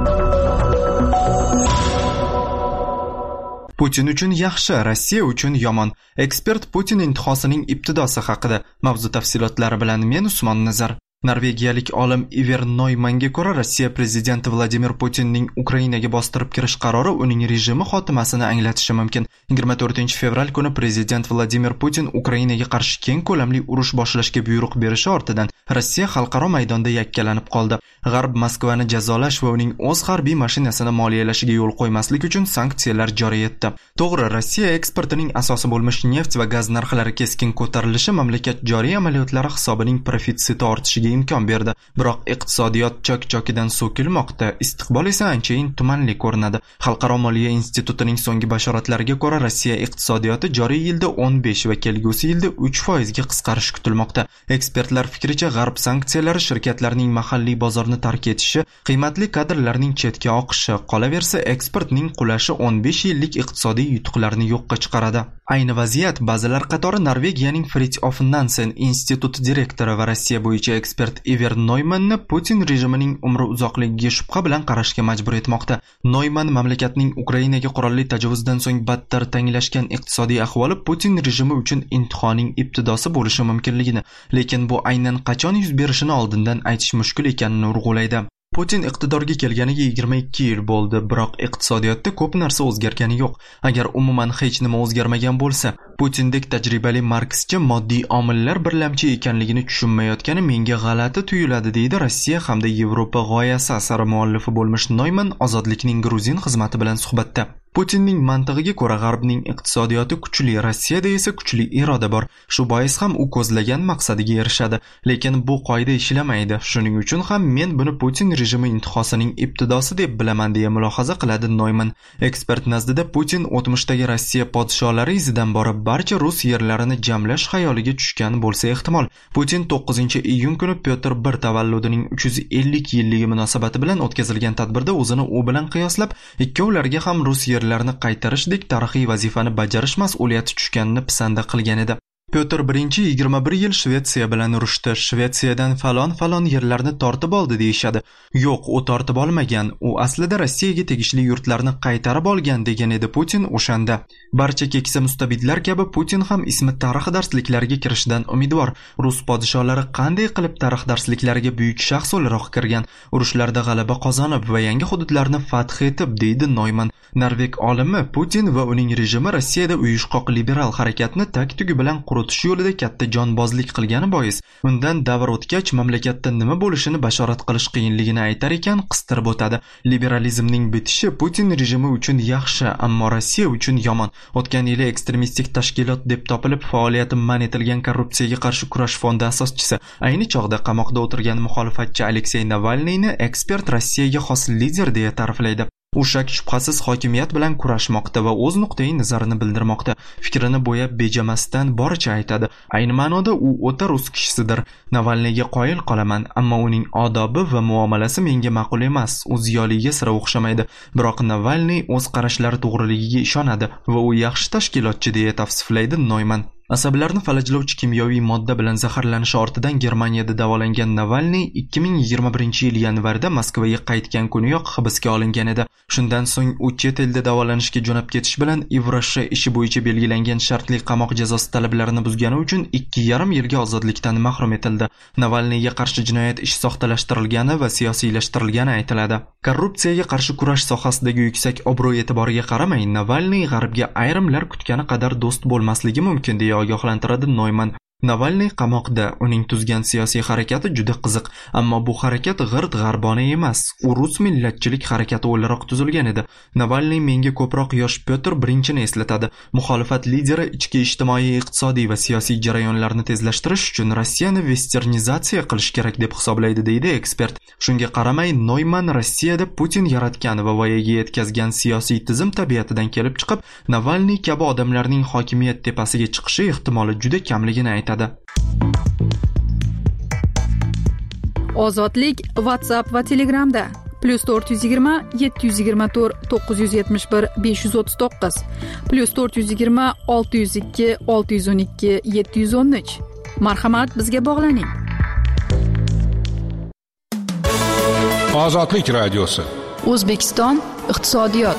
Putin uchun yaxshi, Rossiya uchun yomon. Ekspert Putin intihosining ibtidosi haqida. Mavzu tafsilotlari bilan men Usmon Nazar. Norvegiyalik olim Iver Neumannga ko'ra, Rossiya prezidenti Vladimir Putinning Ukrainaga bostirib kirish qarori uning rejimi xotimasini anglatishi mumkin. yigirma to'rtinchi fevral kuni prezident Vladimir Putin Ukrainaga qarshi keng ko'lamli urush boshlashga buyruq berishi ortidan Rossiya xalqaro maydonda yakkalanib qoldi. G'arb Moskvani jazolash va uning o'z harbiy mashinasini moliyalashiga yo'l qo'ymaslik uchun sanksiyalar joriy etdi. To'g'ri, Rossiya eksportining asosi bo'lmish neft va gaz narxlari keskin ko'tarilishi mamlakat joriy amaliyotlari hisobining profitsiti ortishiga imkon berdi. Biroq iqtisodiyot chok-chokidan so'kilmoqda, istiqbol esa anchayin tumanli ko'rinadi. Xalqaro moliya institutining so'nggi bashoratlariga ko'ra, Rossiya iqtisodiyoti joriy yilda o'n besh va kelgusi yilda uch foiz ga qisqarishi kutilmoqda. Ekspertlar fikricha, G'arb sanksiyalari shirkatlarning mahalliy bozorni tark etishi, qiymatli kadrlarning chetga oqishi, qolaversa eksportning qulashi o'n besh yillik iqtisodiy yutuqlarni yo'qqa chiqaradi. Ayni vaziyat ba'zilar qatori Norvegiyaning Fridtjof Nansen instituti direktori va Rossiya bo'yicha ekspert Iver Neumannni Putin rejimining umri uzoqligiga shubha bilan qarashga majbur etmoqda. Neumann mamlakatning Ukrainaga qurolli tajovuzdan so'ng battar tanglashgan iqtisodiy ahvoli Putin rejimi uchun intihoning ibtidosi bo'lishi mumkinligini, lekin bu aynan qachon yuz berishini oldindan aytish mushkul ekanini urg'ulaydi. Putin iqtidorga kelganiga yigirma ikki yil bo'ldi, biroq iqtisodiyotda ko'p narsa o'zgargani yo'q. Agar umuman hech nima o'zgarmagan bo'lsa, Putindek tajribali markschi moddiy omillar birlamchi ekanligini tushunmayotgani menga g'alati tuyuladi, deydi Rossiya hamda Yevropa g'oyasi asari muallifi bo'lmish Neumann Ozodlikning Gruzin xizmati bilan suhbatda. Putinning mantig'iga ko'ra, G'arbning iqtisodiyoti kuchli, Rossiyada esa kuchli iroda bor. Shu bois ham u ko'zlagan maqsadiga erishadi, lekin bu qoida ishlamaydi. Shuning uchun ham men buni Putin rejimi intihosining ibtidosi deb bilaman, deya mulohaza qiladi Neumann. Ekspert nazdida Putin o'tmishdagi Rossiya podsholari izidan borib barcha rus yerlarini jamlash xayoliga tushgan bo'lsa ehtimol. Putin to'qqizinchi iyun kuni Pyotr bir tavalludining uch yuz ellik yilligi munosabati bilan o'tkazilgan tadbirda o'zini u bilan qiyoslab, ikkovlariga ham rus yerlarini qaytarishdek tarixiy vazifani bajarish mas'uliyati tushganini pisanda qilgan edi. Pyotr birinchi yigirma bir yil Shvetsiya bilan urushdi. Shvetsiyadan falon-falon yerlarni tortib oldi deyishadi. Yo'q, u tortib olmagan. U aslida Rossiyaga tegishli yurtlarni qaytarib olgan, degan edi Putin o'shanda. Barcha keksa mustabidlar kabi Putin ham ismi tarix darsliklariga kirishdan umidvor. Rus podsholari qanday qilib tarix darsliklariga buyuk shaxs o'laroq kirgan, urushlarda g'alaba qozonib va yangi hududlarni fath etib, deydi Neumann. Norveg olimi Putin va uning rejimi Rossiyada uyushqoq liberal harakatni tag-tugi bilan quritish yo'lida katta jonbozlik qilgani bois, undan davr o'tgach mamlakatda nima bo'lishini bashorat qilish qiyinligini aytar ekan, qistirib o'tadi. Liberalizmning bitishi Putin rejimi uchun yaxshi, ammo Rossiya uchun yomon. O'tgan yili ekstremistik tashkilot deb topilib faoliyati man etilgan Korrupsiyaga qarshi kurash fondi asoschisi, ayni chog'da qamoqda o'tirgan muxolifatchi Aleksey Navalniyni ekspert Rossiyaga xos lider deya ta'riflaydi. U shak shubhasiz hokimiyat bilan kurashmoqda va o'z nuqtai nazarini bildirmoqda. Fikrini bo'yab bejamasdan boricha aytadi. Ayni ma'noda u o'ta rus kishisidir. Navalniyga qoyil qolaman, ammo uning odobi va muomalasi menga ma'qul emas. U ziyoliga sira o'xshamaydi. Biroq Navalniy o'z qarashlari to'g'riligiga ishonadi va u yaxshi tashkilotchi deya tavsiflaydi Noyman. Asablarni falajlovchi kimyoviy modda bilan zaharlanishi ortidan Germaniyada davolangan Navalniy ikki ming yigirma birinchi yil yanvarda Moskvaga qaytgan kuniyoq hibsga olingan edi. Shundan so'ng u chet elda davolanishga jo'nab ketish bilan Evrosha ishi bo'yicha belgilangan shartli qamoq jazosi talablarini buzgani uchun ikki yarim yilga ozodlikdan mahrum etildi. Navalniyga qarshi jinoyat ishi soxtalashtirilgani va siyosiylashtirilgani aytiladi. Korrupsiyaga qarshi kurash sohasidagi yuksak obro'-e'tiboriga qaramay, Navalniy g'arbga ayrimlar kutgani qadar do'st bo'lmasligi mumkin deya ogohlantiradi Noyman. Navalniy qamoqda. Uning tuzgan siyosiy harakati juda qiziq, ammo bu harakat g'irt g'arbona emas. U rus millatchilik harakati o'laroq tuzilgan edi. Navalniy menga ko'proq yosh Pyotr birinchini eslatadi. Muxolifat lideri ichki ijtimoiy, iqtisodiy va siyosiy jarayonlarni tezlashtirish uchun Rossiyani westernizatsiya qilish kerak deb hisoblaydi, deydi ekspert. Shunga qaramay, Noyman Rossiyada Putin yaratgan va voyaga yetkazgan siyosiy tizim tabiatidan kelib chiqib, Navalniy kabi odamlarning hokimiyat tepasiga chiqishi ehtimoli juda kamligini aytadi. Ozodlik WhatsApp va Telegramda plus to'rt yuz yigirma yetti yuz yigirma to'rt to'qqiz yuz yetmish bir besh yuz o'ttiz to'qqiz plus to'rt yuz yigirma olti yuz ikki olti yuz o'n ikki yetti yuz o'n uch. Marhamat, bizga bog'laning. Ozodlik radiosi. O'zbekiston iqtisodiyot.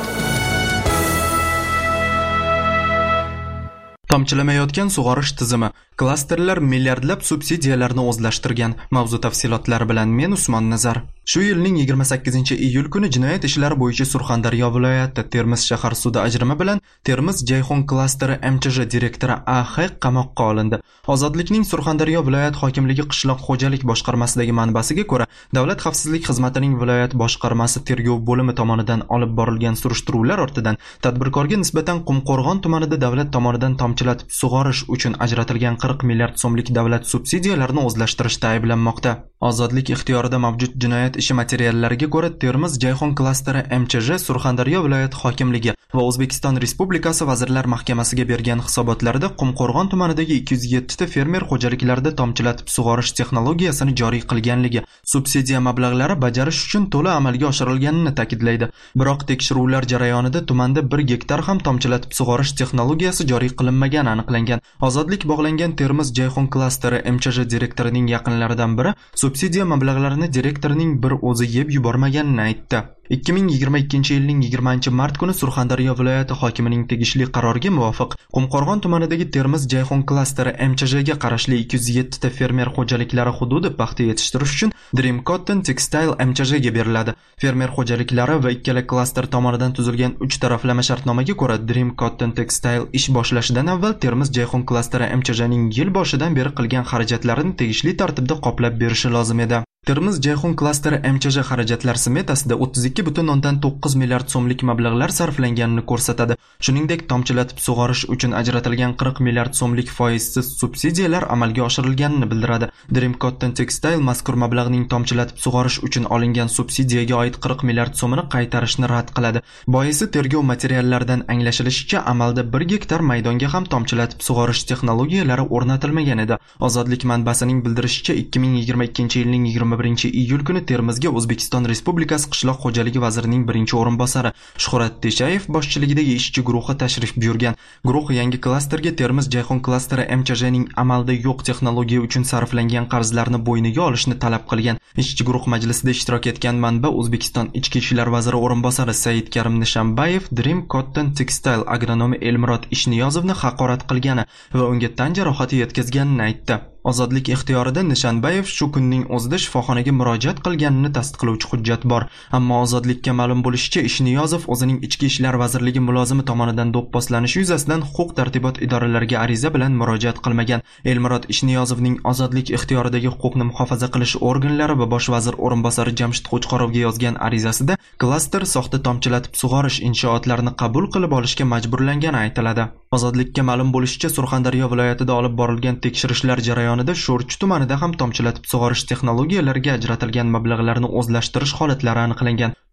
Tomchilamayotgan sug'orish tizimi. Klasterlar milliardlab subsidiyalarni o'zlashtirgan. Mavzu tafsilotlari bilan men Usmon Nazar. Shu yilning yigirma sakkizinchi iyul kuni jinoyat ishlari bo'yicha Surxondaryo viloyati Termiz shahar sudi ajrimi bilan Termiz Jayxon klasteri M Ch J direktori A X qamoqqa olindi. Ozodlikning Surxondaryo viloyat hokimligi qishloq xo'jalik boshqarmasidagi manbasiga ko'ra, Davlat xavfsizlik xizmatining viloyat boshqarmasi tergov bo'limi tomonidan olib borilgan surishtiruvlar ortidan tadbirkorga nisbatan Qumqo'rg'on tumanida davlat tomonidan tomchilatib sug'orish uchun ajratilgan qirq milliard so'mlik davlat subsidiyalarini o'zlashtirishda ayblanmoqda. Ozodlik ixtiyorida mavjud jinoyat ishi materiallariga ko'ra, Termiz Jayxon klasteri M Ch J Surxondaryo viloyat hokimligi va O'zbekiston Respublikasi Vazirlar Mahkamasiga bergan hisobotlarida Qumqo'rg'on tumanidagi ikki yuz yetti ta fermer xo'jaliklarida tomchilatib sug'orish texnologiyasini joriy qilganligi, subsidiya mablag'lari bajarish uchun to'la amalga oshirilganini ta'kidlaydi. Biroq tekshiruvlar jarayonida tumanda bir gektar ham tomchilatib sug'orish texnologiyasi joriy qilinmagani aniqlangan. Ozodlik bog'langan Termiz Jayxon klasteri M Ch J direktorining yaqinlaridan biri subsidiya mablag'larini direktorining bir o'zi yeb yubormaganini aytdi. ikki ming yigirma ikkinchi yilning yigirmanchi mart kuni Surxondaryo viloyati hokimining tegishli qaroriga muvofiq Qumqo'rg'on tumanidagi Termiz Jayxon klasteri M Ch J ga qarashli ikki yuz yetti ta fermer xo'jaliklari hududi paxta yetishtirish uchun Dream Cotton Textile M Ch J ga beriladi. Fermer xo'jaliklari va ikkala klaster tomonidan tuzilgan uch taraflama shartnomaga ko'ra Dream Cotton Textile ish boshlashidan avval Termiz Jayxon klasteri M Ch J ning yil boshidan beri qilgan xarajatlarini tegishli tartibda qoplab berishi lozim edi. Termiz Jayxon klasteri M Ch J xarajatlar smetasida o'ttiz ikki butun o'ndan to'qqiz milliard so'mlik mablag'lar sarflanganini ko'rsatadi. Shuningdek, tomchilatib sug'orish uchun ajratilgan qirq milliard so'mlik foizsiz subsidiyalar amalga oshirilganini bildiradi. Dream Cotton Textile mazkur mablag'ning tomchilatib sug'orish uchun olingan subsidiyaga oid qirq milliard so'mini qaytarishni rad qiladi. Boisi tergov materiallaridan anglashilishicha, amalda bir gektar maydonga ham tomchilatib sug'orish texnologiyalari o'rnatilmagan edi. Ozodlik manbasining bildirishicha, ikki ming yigirma ikkinchi yilning yigirma birinchi iyul kuni Termizga O'zbekiston Respublikasi qishloq xo'jaligi vazirining birinchi o'rinbosari Shuhrat Teshayev boshchiligidagi ishchi guruhi tashrif buyurgan. Guruh yangi klasterga Termiz Jayxon klasteri M Ch J ning amalda yo'q texnologiya uchun sarflangan qarzlarni bo'yniga olishni talab qilgan. Ishchi guruh majlisida ishtirok etgan manba O'zbekiston Ichki ishlar vaziri o'rinbosari Said Karim Nishambayev Dream Cotton Textile agronomi Elmurod Ishniyozovni haqorat qilgani va unga tan jarohati yetkazganini aytdi. Ozodlik ixtiyorida Nishanbayev shu kunning o'zida shifoxonaga murojaat qilganini tasdiqlovchi hujjat bor. Ammo Ozodlikka ma'lum bo'lishicha, Ishniyozov o'zining Ichki ishlar vazirligi mulozimi tomonidan do'pposlanishi yuzasidan huquq tartibot idoralariga ariza bilan murojaat qilmagan. Elmurod Ishniyozovning Ozodlik ixtiyoridagi huquqni muhofaza qilish organlari va bosh vazir o'rinbosari Jamshid Qo'chqorovga yozgan arizasida klaster soxta tomchilatib sug'orish inshootlarini qabul qilib olishga majburlangani aytiladi. Ozodlikka ma'lum bo'lishicha, Surxondaryo viloyatida olib borilgan tekshirishlar jarayonida Sho'rchi tumanida ham tomchilatib sug'orish texnologiyalariga ajratilgan mablag'larni o'zlashtirish holatlari aniqlangan.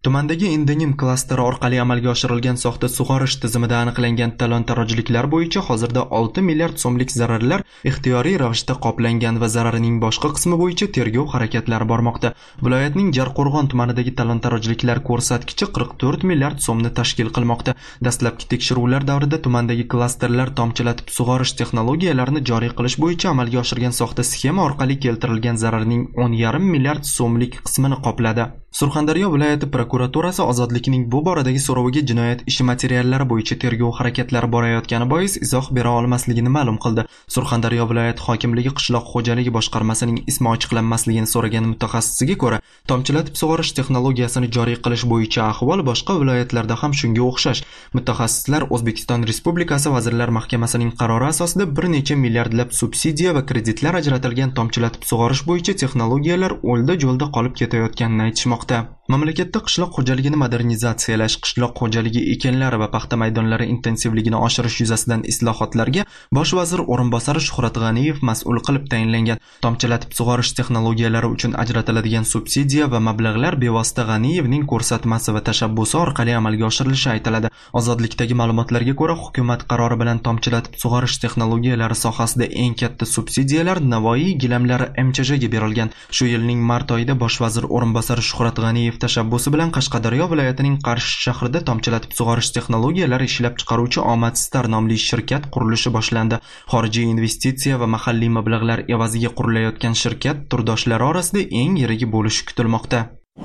Tumandagi Indenim klasteri orqali amalga oshirilgan soxta sug'orish tizimida aniqlangan talon-tarojliklar bo'yicha hozirda olti milliard so'mlik zararlar ixtiyoriy ravishda qoplangan va zararining boshqa qismi bo'yicha tergov harakatlari bormoqda. Viloyatning Jarqo'rg'on tumanidagi talon-tarojliklar ko'rsatkichi qirq to'rt milliard so'mni tashkil qilmoqda. Dastlabki tekshiruvlar davrida tumandagi klasterlar tomchilatib sug'orish texnologiyalarini joriy qilish bo'yicha amalga oshirgan soxta sxema orqali keltirilgan zararning o'n yarim milliard so'mlik qismini qopladi. Surxondaryo viloyati prokuraturasi ozodlikning bu boradagi so'roviga jinoyat ishi materiallari bo'yicha tergov harakatlari borayotgani bois izoh bera olmasligini ma'lum qildi. Surxondaryo viloyat hokimligi qishloq xo'jaligi boshqarmasining ismi ochiqlanmasligini so'ragan mutaxassisga ko'ra, tomchilatib sug'orish texnologiyasini joriy qilish bo'yicha ahvol boshqa viloyatlarda ham shunga o'xshash. Mutaxassislar O'zbekiston Respublikasi Vazirlar Mahkamasining qarori asosida bir necha milliardlab subsidiya va kreditlar ajratilgan tomchilatib sug'orish bo'yicha texnologiyalar o'lda-jo'lda qolib ketayotganini aytishmoqda. Mamlakatda qishloq xo'jaligini modernizatsiyalash, qishloq xo'jaligi ekinlari va paxta maydonlari intensivligini oshirish yuzasidan islohotlarga bosh vazir o'rinbosari Shuhrat G'aniyev mas'ul qilib tayinlangan. Tomchilatib sug'orish texnologiyalari uchun ajratiladigan subsidiya va mablag'lar bevosita G'aniyevning ko'rsatmasi va tashabbusi orqali amalga oshirilishi aytiladi. Ozodlikdagi ma'lumotlarga ko'ra, hukumat qarori bilan tomchilatib sug'orish texnologiyalari sohasida eng katta subsidiyalar Navoiy gilamlari M Ch Jga berilgan. Shu yilning mart oyida bosh vazir o'rinbosari Shuhrat G'aniyev tashabbusi bilan Qashqadaryo viloyatining Qarshi shahrida tomchilatib sug'orish texnologiyalari ishlab chiqaruvchi Omad Star nomli shirkat qurilishi boshlandi. Xorijiy investitsiya va mahalliy mablag'lar evaziga qurilayotgan shirkat turdoshlari orasida eng yirigi bo'lishi kutilmoqda.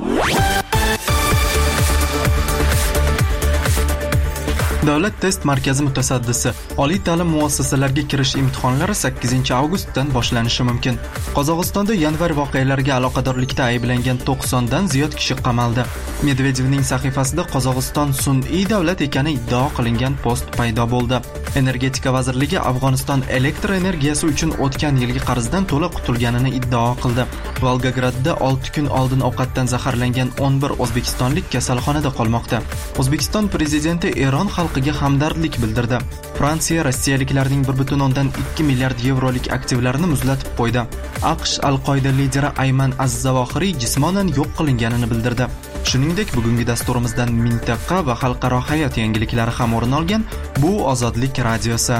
Davlat test markazi mutasaddisi: oliy ta'lim muassasalariga kirish imtihonlari sakkizinchi avgustdan boshlanishi mumkin. Qozog'istonda yanvar voqealariga aloqadorlikda ayblangan to'qsondan ziyod kishi qamaldi. Medvedevning sahifasida Qozog'iston sun'iy davlat ekani iddao qilingan post paydo bo'ldi. Energetika vazirligi Afg'oniston elektr energiyasi uchun o'tgan yilgi qarzdan to'liq qutulganini iddao qildi. Volgogradda olti kun oldin ovqatdan zaharlangan o'n bir o'zbekistonlik kasalxonada qolmoqda. O'zbekiston prezidenti Eron xalqiga hamdardlik bildirdi. Fransiya rossiyaliklarning bir butun o'ndan ikki milliard yevrolik aktivlarini muzlatib qo'ydi. AQSh Al-Qoida lideri Ayman Az-Zavohiriy jismonan yo'q qilinganini bildirdi. Shuningdek, bugungi dasturimizdan mintaqa va xalqaro hayot yangiliklari ham o'rin olgan. Bu Ozodlik radiosi.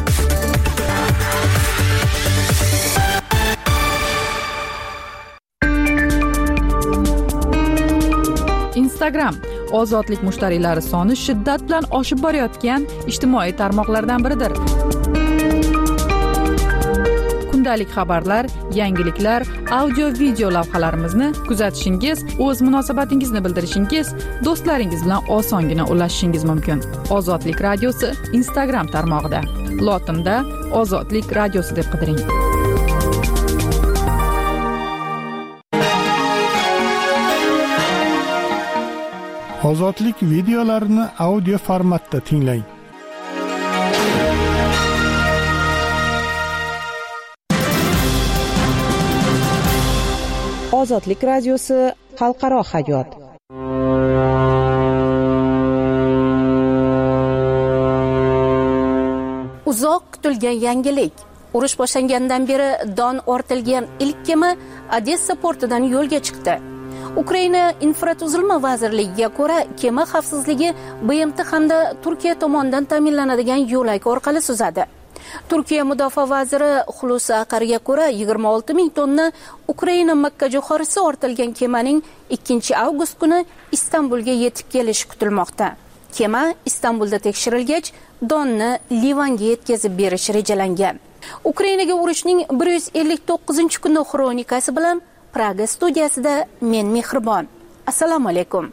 Instagram ozodlik mushtariylari soni shiddat bilan oshib borayotgan ijtimoiy tarmoqlardan biridir. Kundalik xabarlar, yangiliklar, audio-video lavhalarimizni kuzatishingiz, o'z munosabatingizni bildirishingiz, do'stlaringiz bilan osongina ulashishingiz mumkin. Ozodlik radiosi Instagram tarmog'ida. Lotinda Ozodlik radiosi deb qidiring. Ozodlik videolarini audio formatda tinglang. Ozodlik radiosi xalqaro hayot. Uzoq kutilgan yangilik. Urush boshlangandan beri don ortilgan ilk kema Odessa portidan yo'lga chiqdi. Ukraina infratuzilma vazirligiga ko'ra, kema xavfsizligi B M T hamda Turkiya tomonidan ta'minlanadigan yo'lak orqali suzadi. Turkiya mudofaa vaziri Hulusi Aqarga ko'ra, yigirma olti ming tonna Ukraina makkajo'xorisi ortilgan kemaning ikkinchi avgust kuni Istanbulga yetib kelishi kutilmoqda. Kema Istanbulda tekshirilgach, donni Livanga yetkazib berish rejalangan. Ukrainaga urushning bir yuz ellik to'qqizinchi kuni xronikasi bilan Praga studiyasida men Mehribon. Assalomu alaykum.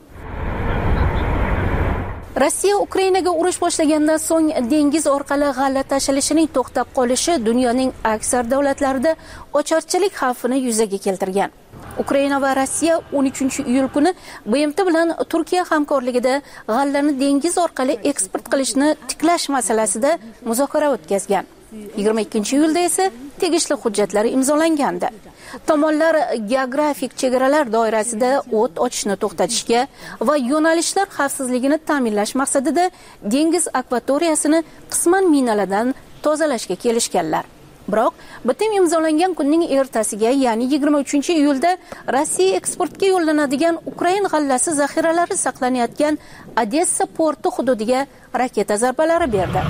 Rossiya Ukrainaga urush boshlagandan so'ng dengiz orqali g'alla tashilishining to'xtab qolishi dunyoning aksar davlatlarida ocharchilik xavfini yuzaga keltirgan. Ukraina va Rossiya o'n uchinchi iyul kuni B M T bilan Turkiya hamkorligida g'allani dengiz orqali eksport qilishni tiklash masalasida muzokara o'tkazgan. yigirma ikkinchi iyulda esa tegishli hujjatlar imzolangandi. Tomonlar geografik chegaralar doirasida o't ochishni to'xtatishga va yo'nalishlar xavfsizligini ta'minlash maqsadida dengiz akvatoriyasini qisman minalardan tozalashga kelishganlar. Biroq bitim imzolangan kunning ertasiga, ya'ni yigirma uchinchi iyulda Rossiya eksportga yo'llanadigan Ukraina g'allasi zaxiralari saqlanayotgan Odessa porti hududiga raketa zarbalari berdi.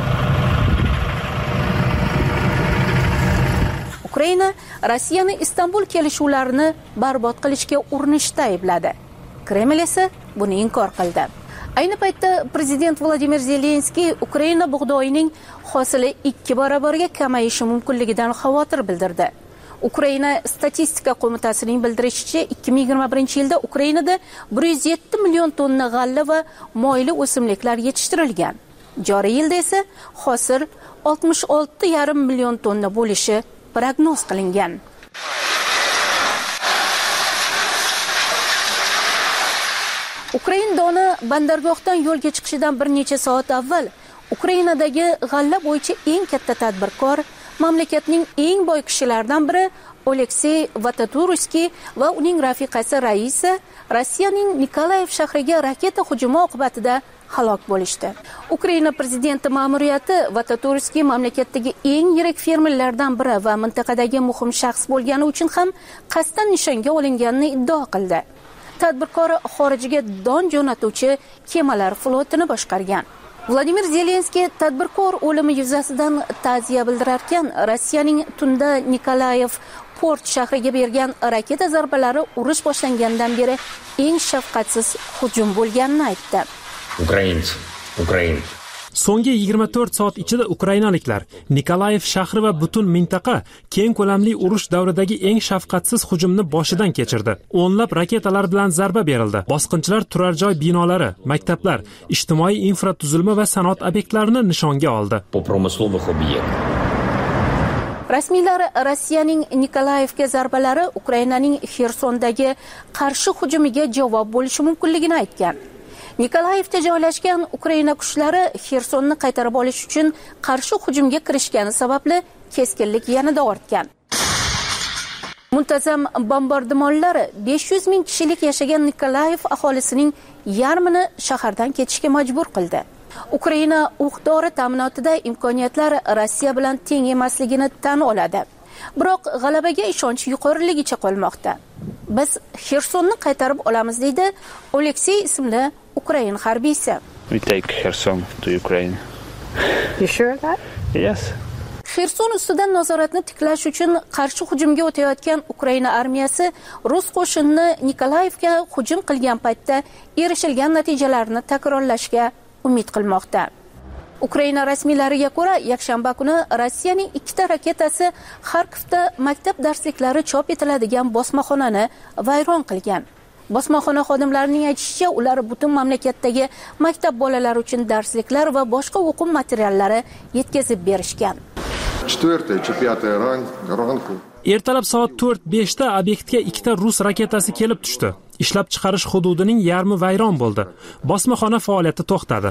Ukraina Rossiyani Istanbul kelishuvlarini barbod qilishga urinishda aybladi. Kreml esa buni inkor qildi. Ayni paytda prezident Vladimir Zelenskiy Ukraina bug'doyining hosili ikki barobarga kamayishi mumkinligidan xavotir bildirdi. Ukraina statistika qo'mitasining bildirishicha, ikki ming yigirma birinchi yilda Ukrainada bir yuz yetti million tonna g'alla va moyli o'simliklar yetishtirilgan. Joriy yilda esa hosil oltmish olti yarim million tonna bo'lishi prognoz qilingan. Ukraina doni bandargohdan yo'lga chiqishidan bir necha soat avval Ukrainadagi g'alla bo'yicha eng katta tadbirkor, mamlakatning eng boy kishilaridan biri Oleksiy Vataturskiy va uning rafiqasi Raisa Rossiyaning Nikolayev shahriga raketa hujumi oqibatida halok bo'lishdi. Ukraina prezidenti ma'muriyati Vataturskiy mamlakatdagi eng yirik fermerlardan biri va mintaqadagi muhim shaxs bo'lgani uchun ham qasddan nishonga olinganini iddao qildi. Tadbirkor xorijga don jo'natuvchi kemalar flotini boshqargan. Vladimir Zelenskiy tadbirkor o'limi yuzasidan ta'ziya bildirarkan, Rossiyaning tunda Nikolayev port shahriga bergan raketa zarbalari urush boshlangandan beri eng shafqatsiz hujum bo'lganini aytdi. Ukrainцы, Ukrain. So'nggi yigirma to'rt soat ichida ukrainaliklar Nikolayev shahri va butun mintaqa keng ko'lamli urush davridagi eng shafqatsiz hujumni boshidan kechirdi. O'nlab raketalar bilan zarba berildi. Bosqinchilar turar joy binolari, maktablar, ijtimoiy infratuzilma va sanoat obyektlarini nishonga oldi. Rasmiylar Rossiyaning Nikolayevga zarbalari Ukrainaning Xersondagi qarshi hujumiga javob bo'lishi mumkinligini aytgan. Nikolayevda joylashgan Ukraina kuchlari Xersonni qaytarib olish uchun qarshi hujumga kirishgani sababli keskinlik yanada ortgan. Muntazam bombardimonlar besh yuz ming kishilik yashagan Nikolayev aholisining yarmini shahardan ketishga majbur qildi. Ukraina o'q-dori ta'minotida imkoniyatlar Rossiya bilan teng emasligini tan oladi. Biroq g'alabaga ishonch yuqoriligicha qolmoqda. Biz Xersonni qaytarib olamiz, deydi Oleksiy ismli Ukraina harbiysi. We take Kherson to Ukraine. You sure that? Yes. Xerson ustidan nazoratni tiklash uchun qarshi hujumga o'tayotgan Ukraina armiyasi rus qo'shinini Nikolayevga hujum qilgan paytda erishilgan natijalarni takrorlashga umid qilmoqda. Ukraina rasmiylariga ko'ra, yakshanba kuni Rossiyaning ikkita raketasi Xarkovda maktab darsliklari chop etiladigan bosmaxonani vayron qilgan. Bosmaxona xodimlarining aytishicha, ular butun mamlakatdagi maktab bolalari uchun darsliklar va boshqa o'quv materiallari yetkazib berishgan. Ertalab soat to'rt beshda obyektga ikkita rus raketasi kelib tushdi. Ishlab chiqarish hududining yarmi vayron bo'ldi. Bosmaxona faoliyati to'xtadi.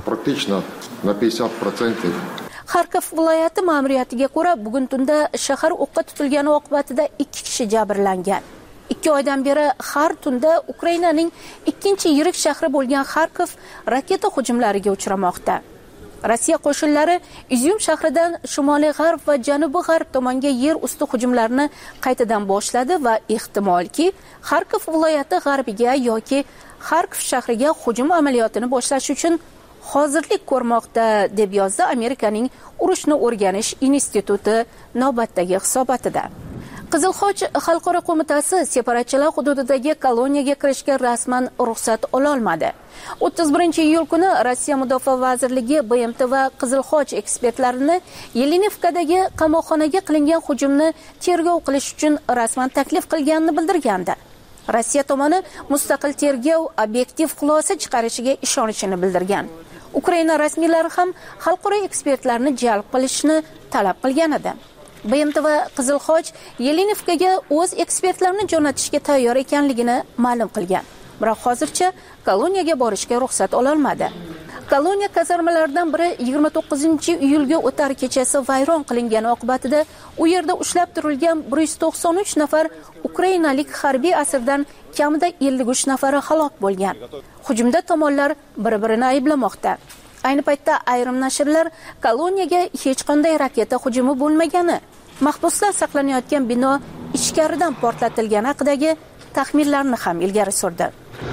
Xarkov viloyati ma'muriyatiga ko'ra, bugun tunda shahar o'qqa tutilgani oqibatida ikki kishi jabrlangan. ikki oydan beri har tunda Ukrainaning ikkinchi yirik shahri bo'lgan Xarkov raketa hujumlariga uchramoqda. Rossiya qo'shinlari Izyum shahridan shimoliy g'arb va janubiy g'arb tomonga yer usti hujumlarini qaytadan boshladi va ehtimolki Xarkov viloyati g'arbiga yoki Xarkov shahriga hujum amaliyotini boshlash uchun hozirlik ko'rmoqda, deb yozdi Amerikaning urushni o'rganish instituti navbatdagi hisobotida. Qizil Xoch xalqaro qo'mitasi separatchilar hududidagi koloniyaga kirishga rasman ruxsat ola olmadi. o'ttiz birinchi iyul kuni Rossiya Mudofaa vazirligi B M T va Qizil Xoch ekspertlarini Yelenivkadagi qamoqxonaga qilingan hujumni tergov qilish uchun rasman taklif qilganini bildirgandi. Rossiya tomoni mustaqil tergov obyektiv xulosa chiqarishiga ishonishini bildirgan. Ukraina rasmiylari ham xalqaro ekspertlarni jalb qilishni talab qilgan edi. B M T va Qizil Xoch Yelenivkaga o'z ekspertlarini jo'natishga tayyor ekanligini ma'lum qilgan. Biroq hozircha koloniyaga borishga ruxsat ola olmadi. Koloniya kazarmalaridan biri yigirma to'qqizinchi iyulga o'tar kechasi vayron qilingani oqibatida u yerda ushlab turilgan bir yuz to'qson uch nafar ukrainalik harbiy asirdan kamida ellik uch nafari halok bo'lgan. Hujumda tomonlar bir-birini ayblamoqda. Ayni paytda ayrim nashrlar koloniyaga hech qanday raketa hujumi bo'lmagani mahbuslar saqlanayotgan bino ichkaridan portlatilgani haqidagi taxminlarni ham ilgari surdi.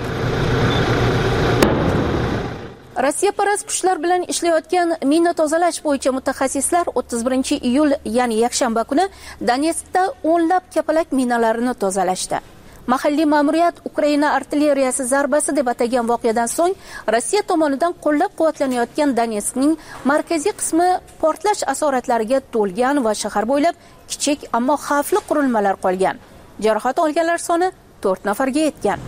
Rossiyaparast kuchlar bilan ishlayotgan mina tozalash bo'yicha mutaxassislar o'ttiz birinchi iyul, ya'ni yakshanba kuni Donetskda o'nlab kapalak minalarini tozalashdi. Mahalliy ma'muriyat Ukraina artilleriyasi zarbasi deb atagan voqeadan so'ng Rossiya tomonidan qo'llab-quvvatlanayotgan Donetskning markaziy qismi portlash asoratlariga to'lgan va shahar bo'ylab kichik ammo xavfli qurilmalar qolgan. Jarohat olganlar soni to'rt nafarga yetgan.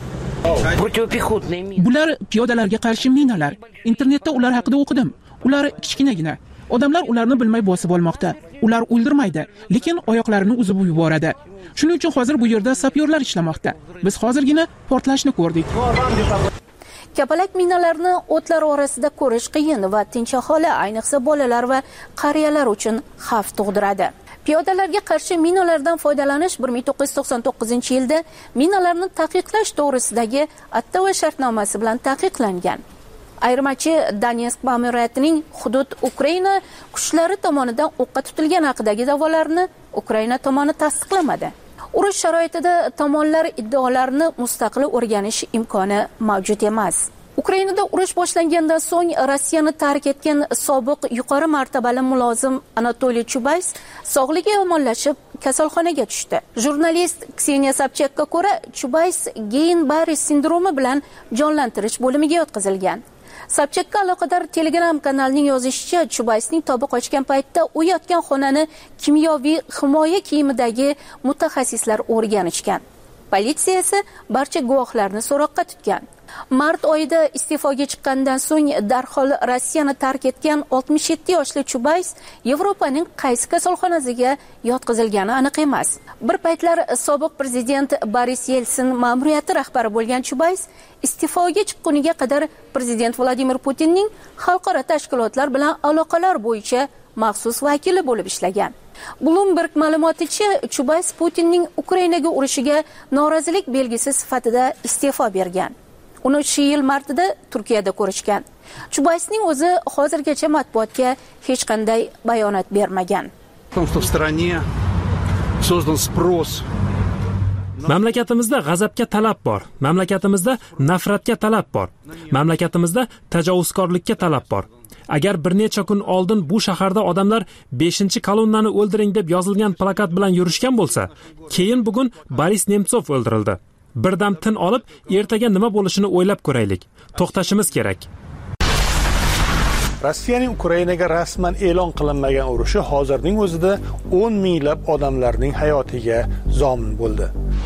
Bular piyodalarga qarshi minalar. Internetda ular haqida o'qidim. Ular kichkinagina. Odamlar ularni bilmay bosib olmoqda. Ular o'ldirmaydi, lekin oyoqlarini uzib yuboradi. Shuning uchun hozir bu yerda sapyorlar ishlamoqda. Biz hozirgina portlashni ko'rdik. Kapalak minalarni o'tlar orasida ko'rish qiyin va tinch aholi, ayniqsa bolalar va qariyalar uchun xavf tug'diradi. Piyodalarga qarshi minalardan foydalanish bir ming to'qqiz yuz to'qson to'qqizinchi yilda minalarni taqiqlash to'g'risidagi Ottawa shartnomasi bilan taqiqlangan. Ayirmachi Donetsk ma'muriyatining hudud Ukraina kuchlari tomonidan o'qqa tutilgan haqidagi da'volarini Ukraina tomoni tasdiqlamadi. Urush sharoitida tomonlar iddaolarini mustaqil o'rganish imkoni mavjud emas. Ukrainada urush boshlangandan so'ng Rossiyani tark etgan sobiq yuqori martabali mulozim Anatoliy Chubays sog'ligi yomonlashib kasalxonaga tushdi. Jurnalist Kseniya Sobchakka ko'ra, Chubays Geyn-Barri sindromi bilan jonlantirish bo'limiga yotqizilgan. Sobchakka aloqador Telegram kanalining yozishicha, Chubaysning tobi qochgan paytda u yotgan xonani kimyoviy himoya kiyimidagi mutaxassislar o'rganishgan. Politsiya esa barcha guvohlarni so'roqqa tutgan. Mart oyida iste'foga chiqqandan so'ng darhol Rossiyani tark etgan oltmish yetti yoshli Chubays Yevropaning qaysi kasalxonasiga yotqizilgani aniq emas. Bir paytlar sobiq prezident Boris Yeltsin ma'muriyati rahbari bo'lgan Chubays iste'foga chiqquniga qadar prezident Vladimir Putinning xalqaro tashkilotlar bilan aloqalar bo'yicha maxsus vakili bo'lib ishlagan. Bloomberg ma'lumoticha, Chubays Putinning Ukrainaga urushiga norozilik belgisi sifatida iste'fo bergan. Uni shu yil martida Turkiyada ko'rishgan. Chubaysning o'zi hozirgacha matbuotga hech qanday bayonot bermagan. Mamlakatimizda g'azabga talab bor. Mamlakatimizda nafratga talab bor. Mamlakatimizda tajovuzkorlikka talab bor. Agar bir necha kun oldin bu shaharda odamlar beshinchi kolonnani o'ldiring deb yozilgan plakat bilan yurishgan bo'lsa, keyin bugun Boris Nemtsov o'ldirildi. Birdam tin olib, ertaga nima bo'lishini o'ylab ko'raylik. To'xtashimiz kerak. Rossiyaning Ukrainaga rasman e'lon qilinmagan urushi hozirning o'zida o'n minglab odamlarning hayotiga zomin bo'ldi.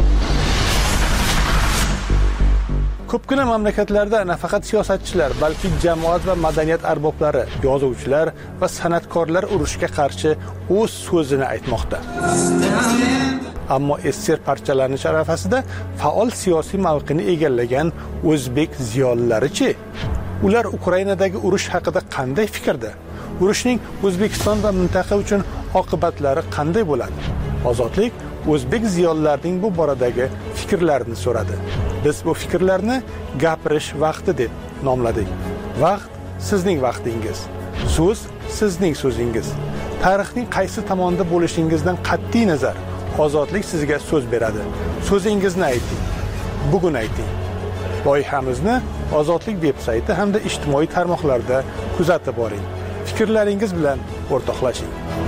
Ko'pgina mamlakatlarda nafaqat siyosatchilar, balki jamoat va madaniyat arboblari, yozuvchilar va san'atkorlar urushga qarshi o'z so'zini aytmoqda. Ammo ester parchalanish arafasida faol siyosiy mavqeni egallagan o'zbek ziyolilari-chi? Ular Ukrainadagi urush haqida qanday fikrda? Urushning O'zbekiston va mintaqa uchun oqibatlari qanday bo'ladi? Ozodlik o'zbek ziyolilarining bu boradagi fikrlarini so'radi. Biz bu fikrlarni gapirish vaqti deb nomladik. Vaqt sizning vaqtingiz. So'z sizning so'zingiz. Tarixning qaysi tomonda bo'lishingizdan qat'iy nazar ozodlik sizga so'z beradi. So'zingizni ayting. Bugun ayting. Loyihamizni Ozodlik veb-sayti hamda ijtimoiy tarmoqlarda kuzatib boring. Fikrlaringiz bilan o'rtoqlashing.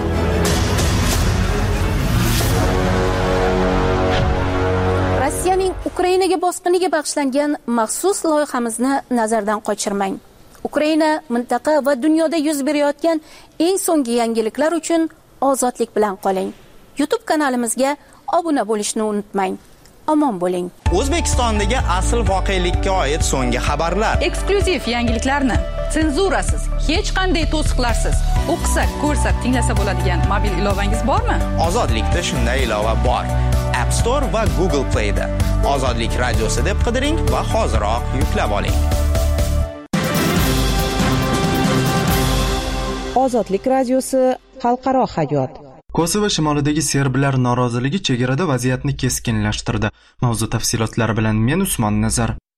Rossiyaning Ukrainaga bosqiniga bag'ishlangan maxsus loyihamizni nazardan qochirmang. Ukraina, mintaqa va dunyoda yuz berayotgan eng so'nggi yangiliklar uchun ozodlik bilan qoling. YouTube kanalimizga obuna bo'lishni unutmang. Omon bo'ling. O'zbekistondagi asl voqelikka oid so'nggi xabarlar, eksklyuziv yangiliklarni senzurasiz, hech qanday to'siqlarsiz o'qisak, ko'rsak, tinglasa bo'ladigan mobil ilovangiz bormi? Ozodlikda shunday ilova bor. App Store va Google Play da Ozodlik radiosi deb qidiring va hoziroq yuklab oling. Ozodlik radiosi xalqaro hayot. Kosovo shimolidagi serblar noroziligi chegarada vaziyatni keskinlashtirdi. Mavzu tafsilotlari bilan men Usmon Nazar.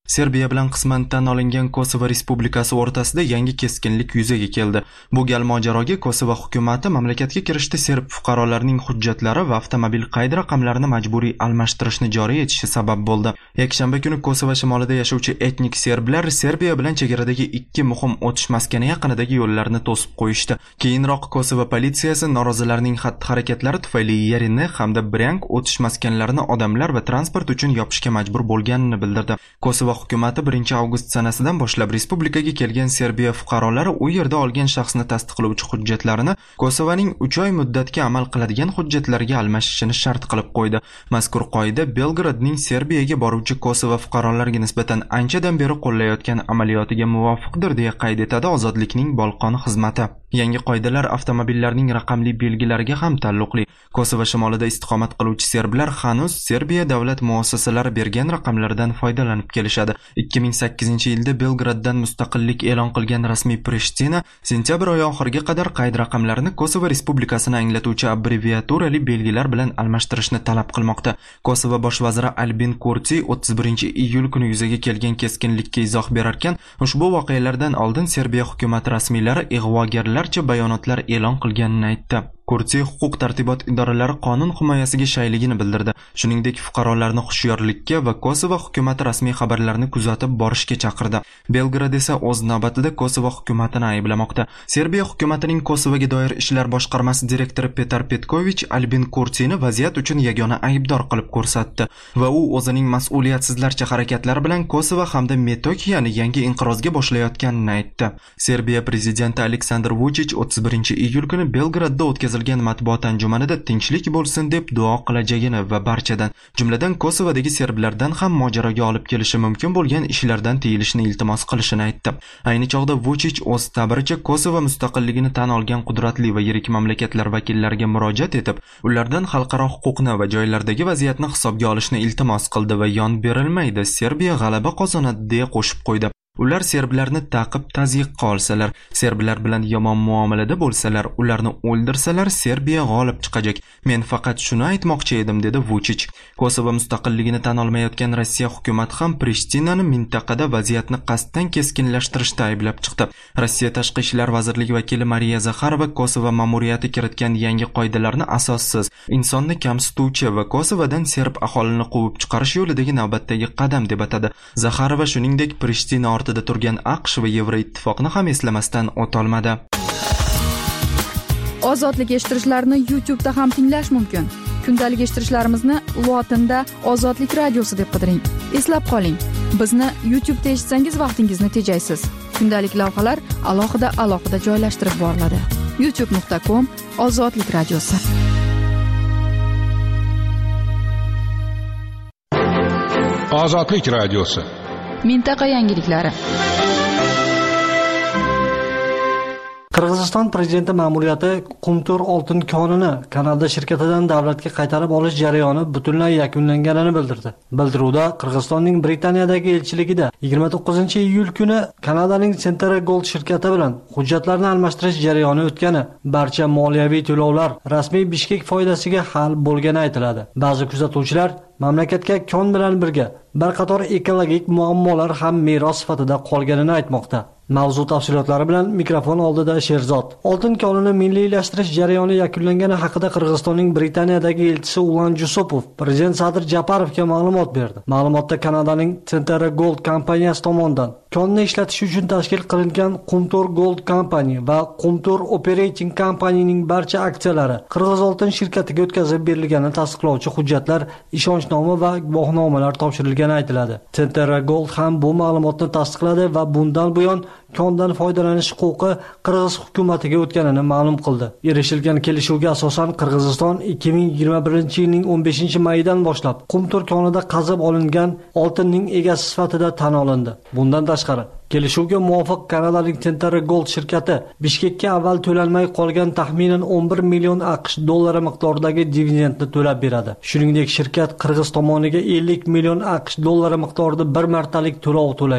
Serbiya bilan qisman tan olingan Kosovo Respublikasi o'rtasida yangi keskinlik yuzaga keldi. Bu gal mojaroga Kosovo hukumatı mamlakatga kirishda serb fuqarolarining hujjatlari va avtomobil qayd raqamlarini majburiy almashtirishni joriy etishi sabab bo'ldi. Yakshanba kuni Kosovo shimolida yashovchi etnik serblar Serbiya bilan chegaradagi ikki muhim o'tish maskani yaqinidagi yo'llarni to'sib qo'yishdi. Keyinroq Kosovo politsiyasi norozilarning xatti-harakatlari tufayli Yerini hamda Bryansk o'tish maskanlarini odamlar va transport uchun yopishga majbur bo'lganini bildirdi. Kosovo hukumatı birinchi avgust sanasidan boshlab respublikaga kelgan Serbiya fuqarolari u yerda olgan shaxsni tasdiqlovchi hujjatlarini Kosovoning uch oy muddatga amal qiladigan hujjatlarga almashishini shart qilib qo'ydi. Mazkur qoida Belgradning Serbiyaga boruvchi Kosovo fuqarolariga nisbatan anchadan beri qo'llayotgan amaliyotiga muvofiqdir deya qayd etadi Ozodlikning Bolqoni xizmati. Yangi qoidalar avtomobillarning raqamli belgilariga ham taalluqli. Kosovo shimolida istiqomat qiluvchi serblar hanuz Serbiya davlat muassasalari bergan raqamlardan foydalanib kelishadi. ikki ming sakkizinchi yilda Belgraddan mustaqillik e'lon qilgan rasmiy Prishtina sentyabr oyi oxiriga qadar qayd raqamlarini Kosovo Respublikasini anglatuvchi abbreviaturali belgilar bilan almashtirishni talab qilmoqda. Kosovo bosh vaziri Albin Kurti o'ttiz birinchi iyul kuni yuzaga kelgan keskinlikka izoh berarkan, ushbu voqealardan oldin Serbiya hukumati rasmiylari ig'vogarlarcha bayonotlar e'lon qilganini aytdi. Kurti huquq tartibot idoralari qonun himoyasiga shayligini bildirdi. Shuningdek, fuqarolarni hushyorlikka va Kosovo hukumati rasmiy xabarlarni kuzatib borishga chaqirdi. Belgrad esa o'z navbatida Kosovo hukumatini ayblamoqda. Serbiya hukumatining Kosovoga doir ishlar boshqarmasi direktori Petar Petkovich Albin Kurtini vaziyat uchun yagona aybdor qilib ko'rsatdi va u o'zining mas'uliyatsizlarcha harakatlari bilan Kosovo hamda Metokiyani yangi inqirozga boshlayotganini aytdi. Serbiya prezidenti Aleksandr Vuchich o'ttiz birinchi iyul kuni Belgradda o'tkazilgan matbuot anjumanida tinchlik bo'lsin deb duo qilajagini va barchadan, jumladan Kosovodagi serblardan ham mojaroga olib kelishi mumkin bo'lgan ishlardan tiyilishni iltimos qilishini aytdi. Ayni chog'da Vuchich o'z ta'biricha Kosovo mustaqilligini tan olgan qudratli va yirik mamlakatlar vakillariga murojaat etib, ulardan xalqaro huquqni va joylardagi vaziyatni hisobga olishni iltimos qildi va yon berilmaydi, Serbiya g'alaba qozonadi deya qo'shib qo'ydi. Ular serblarni taqib tazyiqqa olsalar, serblar bilan yomon muomalada bo'lsalar, ularni o'ldirsalar, Serbiya g'olib chiqajak. Men faqat shuni aytmoqchi edim, dedi Vuchich. Kosovo mustaqilligini tan olmayotgan Rossiya hukumati ham Prishtinani mintaqada vaziyatni qasddan keskinlashtirishda ayblab chiqdi. Rossiya tashqi ishlar vazirligi vakili Mariya Zakharova Kosovo ma'muriyati kiritgan yangi qoidalarni asossiz, insonni kamsituvchi va Kosovodan serb aholini quvib chiqarish yo'lidagi navbatdagi qadam deb atadi. Zakharova shuningdek Prishtina ortida turgan AQSh va Yevroittifoqni ham eslamasdan o'tolmadi. Ozodlik eshittirishlarni YouTube da ham tinglash mumkin. Kundalik eshittirishlarimizni lotinda Ozodlik radiosi deb qidiring. Eslab qoling, bizni YouTube da eshitsangiz vaqtingizni tejaysiz. Kundalik lavhalar alohida alohida joylashtirib boriladi. youtube nuqta com Ozodlik radiosi. Ozodlik radiosi. Mintaqa yangiliklari. Qirg'iziston prezidenti ma'muriyati Qumtor oltin konini Kanada shirkatidan davlatga qaytarib olish jarayoni butunlay yakunlanganini bildirdi. Bildiruvda Qirg'izistonning Britaniyadagi elchiligida yigirma to'qqizinchi iyul kuni Kanadaning Central Gold shirkati bilan hujjatlarni almashtirish jarayoni o'tgani, barcha moliyaviy to'lovlar rasmiy Bishkek foydasiga hal bo'lgani aytiladi. Ba'zi kuzatuvchilar mamlakatga kon bilan birga bir qator ekologik muammolar ham meros sifatida qolganini aytmoqda. Mavzu tafsilotlari bilan mikrofon oldida Sherzod. Oltin konini milliylashtirish jarayoni yakunlangani haqida Qirg'izistonning Britaniyadagi elchisi Ulan Jusupov prezident Sadir Japarovga ma'lumot berdi. Ma'lumotda Kanadaning Central Gold kompaniyasi tomonidan konni ishlatish uchun tashkil qilingan Qumtor Gold Company va Qumtor Operating Company'ning barcha aksiyalari Qirg'iz oltin shirkatiga o'tkazib berilganini tasdiqlovchi hujjatlar, ishonchnoma va guvohnomalar topshirilgani aytiladi. Central Gold ham bu ma'lumotni tasdiqladi va bundan buyon kondan foydalanish huquqi Qirg'iz hukumatiga o'tganini ma'lum qildi. Erishilgan kelishuvga asosan Qirg'iziston ikki ming yigirma birinchi yilning o'n beshinchi mayidan boshlab Qumtor konida qazib olingan oltinning egasi sifatida tan olindi. Bundan tashqari, kelishuvga muvofiq Kanadaning Central Gold shirkati Bishkekka avval to'lanmay qolgan taxminan o'n bir million AQSh dollari miqdoridagi dividendni to'lab beradi. Shuningdek, shirkat Qirg'iz tomoniga ellik million AQSh dollari miqdorida bir martalik to'lov to'laydi.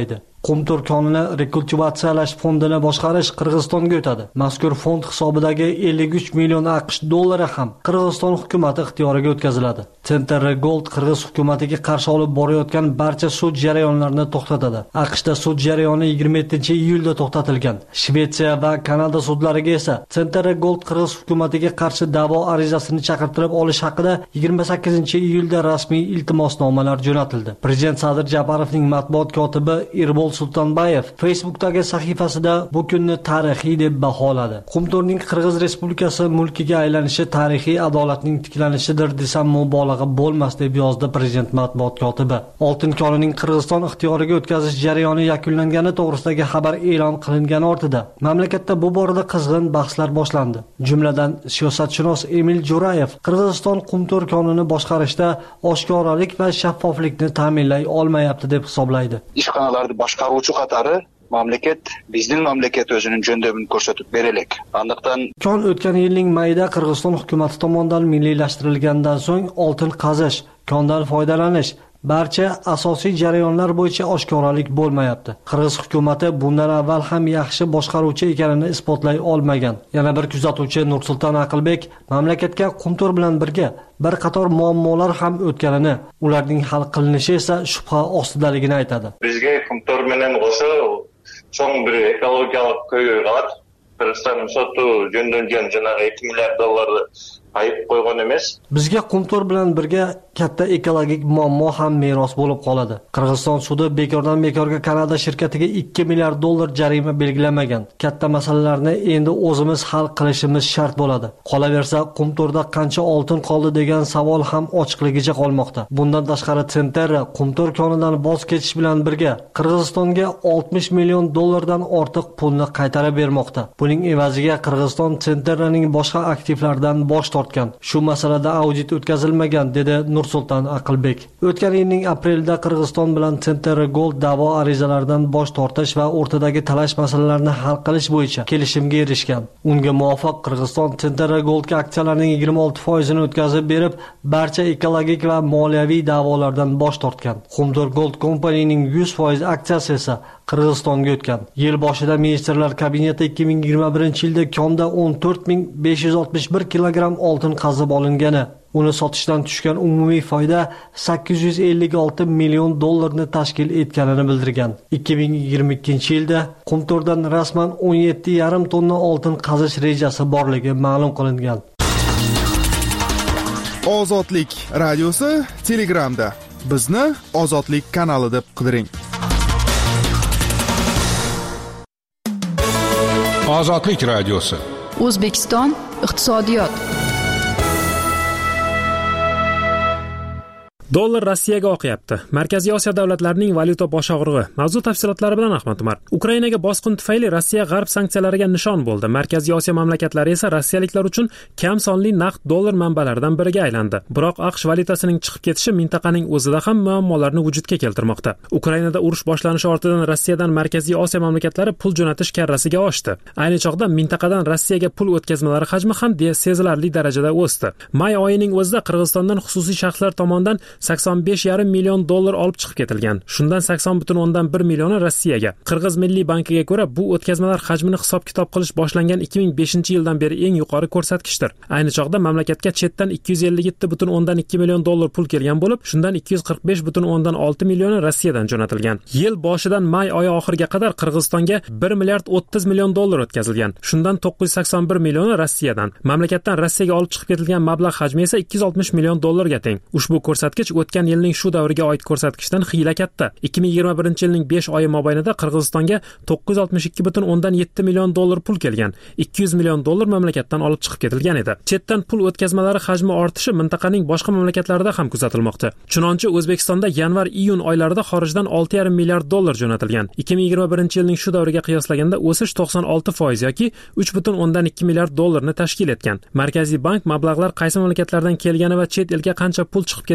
Qumtor konini rekultivatsiyalash fondini boshqarish Qirg'izistonga o'tadi. Mazkur fond hisobidagi ellik uch million AQSh dollari ham Qirg'iziston hukumati ixtiyoriga o'tkaziladi. Center Gold Qirg'iz hukumatiga qarshi olib borayotgan barcha sud jarayonlarini to'xtatadi. AQShda sud jarayoni yigirma yettinchi iyulda to'xtatilgan. Shvetsiya va Kanada sudlariga esa Center Gold Qirg'iz hukumatiga qarshi da'vo arizasini chaqirtirib olish haqida yigirma sakkizinchi iyulda rasmiy iltimosnomalar jo'natildi. Prezident Sadir Japarovning matbuot kotibi Erbol Sultonbayev Facebookdagi sahifasida bu kunni tarixiy deb baholadi. Qumtorning Qirg'iz Respublikasi mulkiga aylanishi tarixiy adolatning tiklanishidir desam mubolag'a bo'lmas deb yozdi prezident matbuot kotibi. Oltin konining Qirg'iziston ixtiyoriga o'tkazish jarayoni yakunlangani to'g'risidagi xabar e'lon qilingani ortida mamlakatda bu borada qizg'in bahslar boshlandi. Jumladan siyosatshunos Emil Jo'rayev Qirg'iziston Qumtor konini boshqarishda oshkoralik va shaffoflikni ta'minlay olmayapti deb hisoblaydi. Ishxonalarni boshqaruvchi qatori mamlakat bizning mamlakat o'zining jo'ndamini ko'rsatib beraylik. Andaqdan kon o'tgan yilning mayida Qirg'iziston hukumati tomonidan milliylashtirilgandan so'ng oltin qazish, kondan foydalanish barcha asosiy jarayonlar bo'yicha oshkoralik bo'lmayapti. Qirg'iz hukumati bundan avval ham yaxshi boshqaruvchi ekanini isbotlay olmagan. Yana bir kuzatuvchi Nursulton Aqilbek mamlakatga Qumtor bilan birga bir qator muammolar ham o'tganini, ularning hal qilinishi esa shubha ostidaligini aytadi. Bizga Qumtor bilan o'sha so'ng bir ekologik ko'ylar Qirg'iziston sotu jo'ndangan janob ikki milliard dollarni ayib qo'ygan emas. Bizga Qumtor bilan birga katta ekologik muammo ham meros bo'lib qoladi. Qirg'iziston sudi bekordan bekorga Kanada shirkatiga ikki milliard dollar jarima belgilamagan. Katta masalalarni endi o'zimiz hal qilishimiz shart bo'ladi. Qolaversa, Qumtorda qancha oltin qoldi degan savol ham ochiqligicha qolmoqda. Bundan tashqari Centerra Qumtor konidan voz kechish bilan birga Qirg'izistonga oltmish million dollardan ortiq pulni qaytarib bermoqda. Buning evaziga Qirg'iziston Centerraning boshqa aktivlaridan bosh tortgan. Shu masalada audit o'tkazilmagan, dedi Nursulton Aqilbek. O'tgan yilning aprelida Qirg'iziston bilan Center Gold da'vo arizalaridan bosh tortish va o'rtadagi talash masalalarini hal qilish bo'yicha kelishimga erishgan. Unga muvofiq Qirg'iziston Center Goldga aksiyalarning yigirma olti foizini o'tkazib berib, barcha ekologik va moliyaviy da'volardan bosh tortgan. Qumtor Gold kompaniyaning yuz foiz aksiyasi esa Qirg'izistonga o'tgan. Yil boshida ministrlar kabineti ikki ming yigirma birinchi yilda konda o'n to'rt ming besh yuz oltmish bir kilogramm oltin qazib olingani, uni sotishdan tushgan umumiy foyda sakkiz yuz ellik olti million dollarni tashkil etganini bildirgan. ikki ming yigirma ikkinchi yilda Qumtordan rasman o'n yetti yarim tonna oltin qazish rejasi borligi ma'lum qilingan. Ozodlik radiosi Telegramda. Bizni Ozodlik kanali deb qidiring. Ozodlik radiosi. O'zbekiston iqtisodiyot. Dollar Rossiyaga oqyapti. Markaziy Osiyo davlatlarining valyuta bosh og'rig'i. Mavzu tafsilotlari bilan Ahmad Umar. Ukrainaga bosqin tufayli Rossiya g'arb sanksiyalariga nishon bo'ldi. Markaziy Osiyo mamlakatlari esa rossiyaliklar uchun kam sonli naqd dollar manbalaridan biriga aylandi. Biroq AQSh valyutasining chiqib ketishi mintaqaning o'zida ham muammolarni vujudga keltirmoqda. Ukrainada urush boshlanishi ortidan Rossiyadan Markaziy Osiyo mamlakatlari pul jo'natish karrasiga oshdi. Ayni chog'da mintaqadan Rossiyaga pul o'tkazmalari hajmi ham sezilarli darajada o'sdi. May oyining o'zida Qirg'izistondan xususiy shaxslar tomonidan sakson besh yarim million dollar olib chiqib ketilgan. Shundan sakson butun o'ndan bir millioni Rossiyaga. Qirg'iz Milliy bankiga ko'ra, bu o'tkazmalar hajmini hisob-kitob qilish boshlangan ikki ming beshinchi yildan beri eng yuqori ko'rsatkichdir. Ayni chog'da mamlakatga chetdan ikki yuz ellik yetti butun o'ndan ikki million dollar pul kelgan bo'lib, shundan ikki yuz qirq besh butun o'ndan olti millioni Rossiyadan jo'natilgan. Yil boshidan may oyi oxiriga qadar Qirg'izistonga bir milliard o'ttiz million dollar o'tkazilgan. Shundan to'qqiz yuz sakson bir millioni Rossiyadan. Mamlakatdan Rossiyaga olib chiqib ketilgan mablag' hajmi esa ikki yuz oltmish million dollarga teng. Ushbu ko'rsatkich o'tgan yilning shu davriga oid ko'rsatkichdan xiyla katta. ikki ming yigirma birinchi yilning besh oyi mobaynida Qirg'izistonga to'qqiz yuz oltmish ikki butun o'ndan yetti million dollar pul kelgan. ikki yuz million dollar mamlakatdan olib chiqib ketilgan edi. Chetdan pul o'tkazmalari hajmi ortishi mintaqaning boshqa mamlakatlarida ham kuzatilmoqda. Chunonchi O'zbekistonda yanvar-iyun oylarida xorijdan olti yarim milliard dollar jo'natilgan. ikki ming yigirma birinchi yilning shu davriga qiyoslaganda o'sish to'qson olti foiz yoki uch butun o'ndan ikki milliard dollarni tashkil etgan. Markaziy bank mablag'lar qaysi mamlakatlardan kelgani va chet elga qancha pul chiqib ketganiga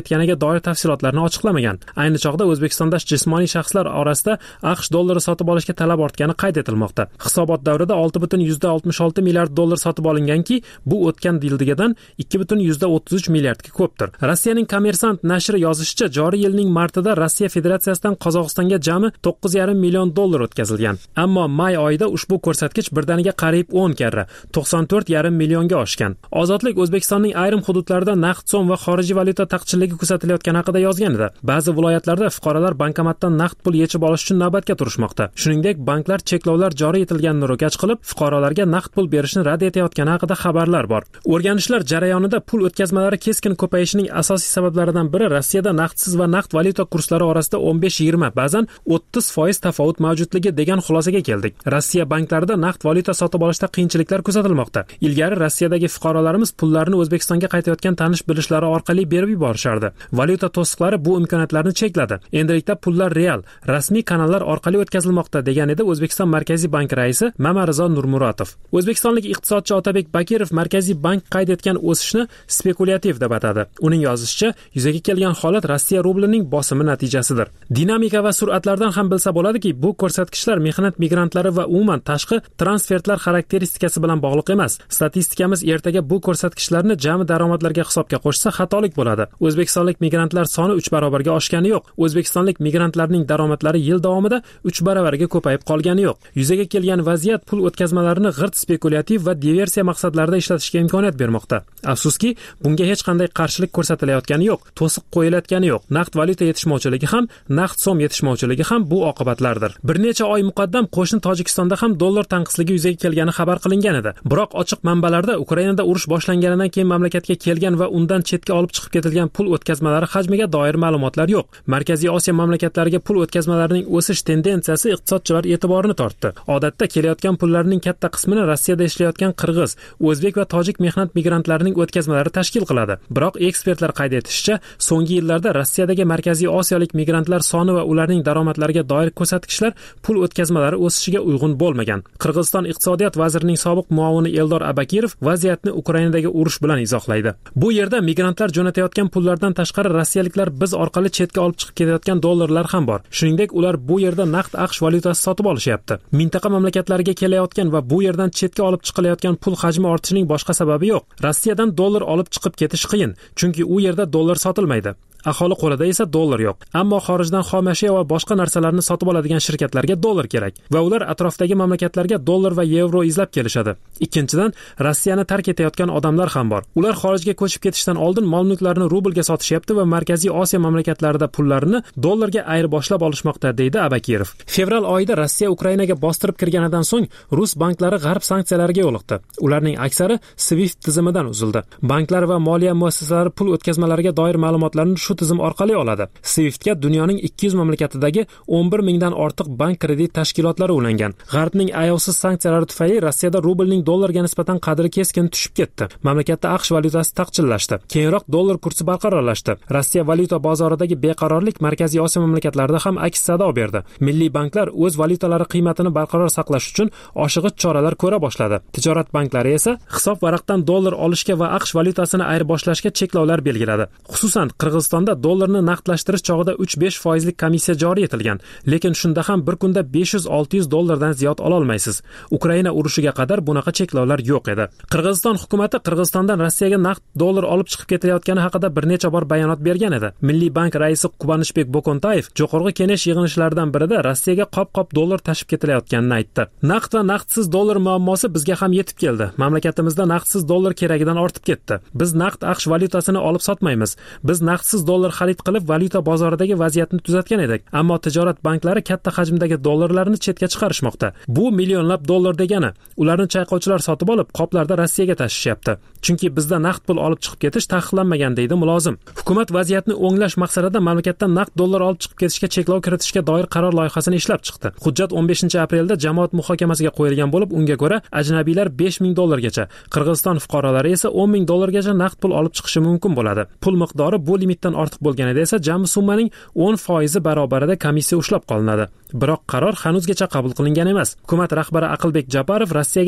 doir tafsilotlarni ochiqlamagan. Ayni chog'da O'zbekistonda jismoniy shaxslar orasida AQSh dollari sotib olishga talab ortgani qayd etilmoqda. Hisobot davrida olti butun oltmish olti milliard dollar sotib olinganki, bu o'tgan yildagidan ikki butun o'ttiz uch milliardga ko'pdir. Rossiyaning Kommersant nashri yozishicha, joriy yilning martida Rossiya Federatsiyasidan Qozog'istonga jami to'qqiz yarim million dollar o'tkazilgan. Ammo may oyida ushbu ko'rsatkich birdaniga qariyb o'n karra, to'qson to'rt yarim millionga oshgan. Ozodlik O'zbekistonning ayrim hududlarida naqd so'm va xorijiy valyuta taqchilligi kuzatilayotgani haqida yozgan edi. Ba'zi viloyatlarda fuqarolar bankomatdan naqd pul yechib olish uchun navbatga turishmoqda. Shuningdek, banklar cheklovlar joriy etilganini ro'kach qilib, fuqarolarga naqd pul berishni rad etayotgani haqida xabarlar bor. O'rganishlar jarayonida pul o'tkazmalari keskin ko'payishining asosiy sabablaridan biri Rossiyada naqdsiz va naqd valyuta kurslari orasida o'n besh yigirma, ba'zan o'ttiz foiz tafovut mavjudligi degan xulosaga keldik. Rossiya banklarida naqd valyuta sotib olishda qiyinchiliklar kuzatilmoqda. Ilgari Rossiyadagi fuqarolarimiz pullarni O'zbekistonga qaytayotgan tanish-bilishlari orqali berib yuborishardi. Valyuta to'siqlari bu imkoniyatlarni chekladi. Endilikda pullar real, rasmiy kanallar orqali o'tkazilmoqda, degan edi O'zbekiston Markaziy bank raisi Mamarizo Nurmuratov. O'zbekistonlik iqtisodchi Otabek Bakirov Markaziy bank qayd etgan o'sishni spekulyativ deb atadi. Uning yozishicha, yuzaga kelgan holat Rossiya rublining bosimi natijasidir. Dinamika va sur'atlardan ham bilsa bo'ladiki, bu ko'rsatkichlar mehnat migrantlari va umuman tashqi transfertlar xarakteristikasi bilan bog'liq emas. Statistikamiz ertaga bu ko'rsatkichlarni jami daromadlarga hisobga qo'shsa xatolik bo'ladi. O'zbekistonlik migrantlar soni uch barobarga oshgani yo'q. O'zbekistonlik migrantlarning daromadlari yil davomida uch baravarga ko'payib qolgani yo'q. Yuzaga kelgan vaziyat pul o'tkazmalarini g'irt spekulyativ va diversiya maqsadlarida ishlatishga imkoniyat bermoqda. Afsuski, bunga hech qanday qarshilik ko'rsatilayotgani yo'q, to'siq qo'yilayotgani yo'q. Naqd valyuta yetishmovchiligi ham, naqd so'm yetishmovchiligi ham bu oqibatlardir. Bir necha oy muqaddam qo'shni Tojikistonda ham dollar tanqisligi yuzaga kelgani xabar qilingan edi. Biroq ochiq manbalarda Ukrainada urush boshlanganidan keyin mamlakatga kelgan va undan chetga olib chiqib ketilgan pul o'tkazmalari hajmiga doir ma'lumotlar yo'q. Markaziy Osiyo mamlakatlariga pul o'tkazmalarining o'sish tendensiyasi iqtisodchilar e'tiborini tortdi. Odatda kelayotgan pullarning katta qismini Rossiyada ishlayotgan qirg'iz, o'zbek va tojik mehnat migrantlarining o'tkazmalari tashkil qiladi. Biroq ekspertlar qayd etishicha, so'nggi yillarda Rossiyadagi Markaziy Osiyolik migrantlar soni va ularning daromadlariga doir ko'rsatkichlar pul o'tkazmalari o'sishiga uyg'un bo'lmagan. Qirg'iziston iqtisodiyot vazirining sobiq muavini Eldor Abakirov vaziyatni Ukrainadagi urush bilan izohlaydi. Bu yerda migrantlar jo'natayotgan pullardan tashqari rossiyaliklar biz orqali chetga olib chiqib ketayotgan dollarlar ham bor. Shuningdek, ular bu yerda naqd AQSh valyutasi sotib olishyapti. Mintaqa mamlakatlariga kelayotgan va bu yerdan chetga olib chiqilayotgan pul hajmi ortishining boshqa sababi yo'q. Rossiyadan dollar olib chiqib ketish qiyin, chunki u yerda dollar sotilmaydi. Aholi qo'lida esa dollar yo'q. Ammo xorijdan xom ashyo va boshqa narsalarni sotib oladigan shirkatlarga dollar kerak va ular atrofdagi mamlakatlarga dollar va yevro izlab kelishadi. Ikkinchidan, Rossiyani tark etayotgan odamlar ham bor. Ular xorijga ko'chib ketishdan oldin mol-mulklarni rublga sotishyapti va Markaziy Osiyo mamlakatlarida pullarini dollarga ayirboshlab olishmoqda, deydi Abakirov. Fevral oyida Rossiya Ukrainaga bostirib kirganidan so'ng Rus banklari g'arb sanksiyalariga yo'liqdi. Ularning aksari SWIFT tizimidan uzildi. Banklar va moliya muassasalari pul o'tkazmalariga doir ma'lumotlarni shu tizim orqali oladi. SWIFTga dunyoning ikki yuz mamlakatidagi o'n bir mingdan ortiq bank kredit tashkilotlari ulangan. G'arbning ayovsiz sanksiyalari tufayli Rossiyada rublning dollarga nisbatan qadri keskin tushib ketdi. Mamlakatda AQSh valyutasi taqchillashdi. Keyinroq dollar kursi barqarorlashdi. Rossiya valyuta bozoridagi beqarorlik Markaziy Osiyo mamlakatlarida ham aks sado berdi. Milliy banklar o'z valyutalari qiymatini barqaror saqlash uchun oshig'ich choralar ko'ra boshladi. Tijorat banklari esa hisob varaqdan dollar olishga va AQSh valyutasini ayirboshlashga cheklovlar belgiladi. Xususan, Qirg'izistonda dollarni naqdlashtirish chog'ida uch besh foizlik komissiya joriy etilgan, lekin shunda ham bir kunda besh yuz olti yuz dollardan ziyod ola olmaysiz. Ukraina urushiga qadar bunaqa cheklovlar yo'q edi. Qirg'iziston hukumatı Qirg'izistondan Rossiyaga naqd dollar olib chiqib ketayotgani haqida bir necha bor bayonot bergan edi. Milliy bank raisi Qubanishbek Bokontayev Jo'qorg'i Kengash yig'ilishlaridan birida Rossiyaga qop-qop dollar tashib ketilayotganini aytdi. Naqd va naqdsiz dollar muammosi bizga ham yetib keldi. Mamlakatimizda naqdsiz dollar keragidan ortib ketdi. Biz naqd AQSh valyutasini olib sotmaymiz. Biz naqdsiz dollar xarid qilib valyuta bozoridagi vaziyatni tuzatgan edik. Ammo tijorat banklari katta hajmdagi dollarlarni chetga chiqarishmoqda. Bu millionlab dollar degani. Ularni chayqovchilar sotib olib, qoplarda Rossiyaga tashishyapti. Chunki bizda naqd pul olib chiqib ketish taqiqlanmagan, deydi mulozim. Hukumat vaziyatni o'nglash maqsadida mamlakatdan naqd dollar olib chiqib ketishga cheklov kiritishga doir qaror loyihasini ishlab chiqdi. Hujjat o'n beshinchi aprelda jamoat muhokamasiga qo'yilgan bo'lib, unga ko'ra ajnabiylar besh ming dollargacha, Qirg'iziston fuqarolari esa o'n ming dollargacha naqd pul olib chiqishi mumkin bo'ladi. Pul miqdori bu limitdan ortiq bo'lganida esa jami summaning o'n foizi barobarida komissiya ushlab qolinadi. Biroq qaror hanuzgacha qabul qilingan emas. Hukumat rahbari Aqlbek Japarov Rossiyaga naqd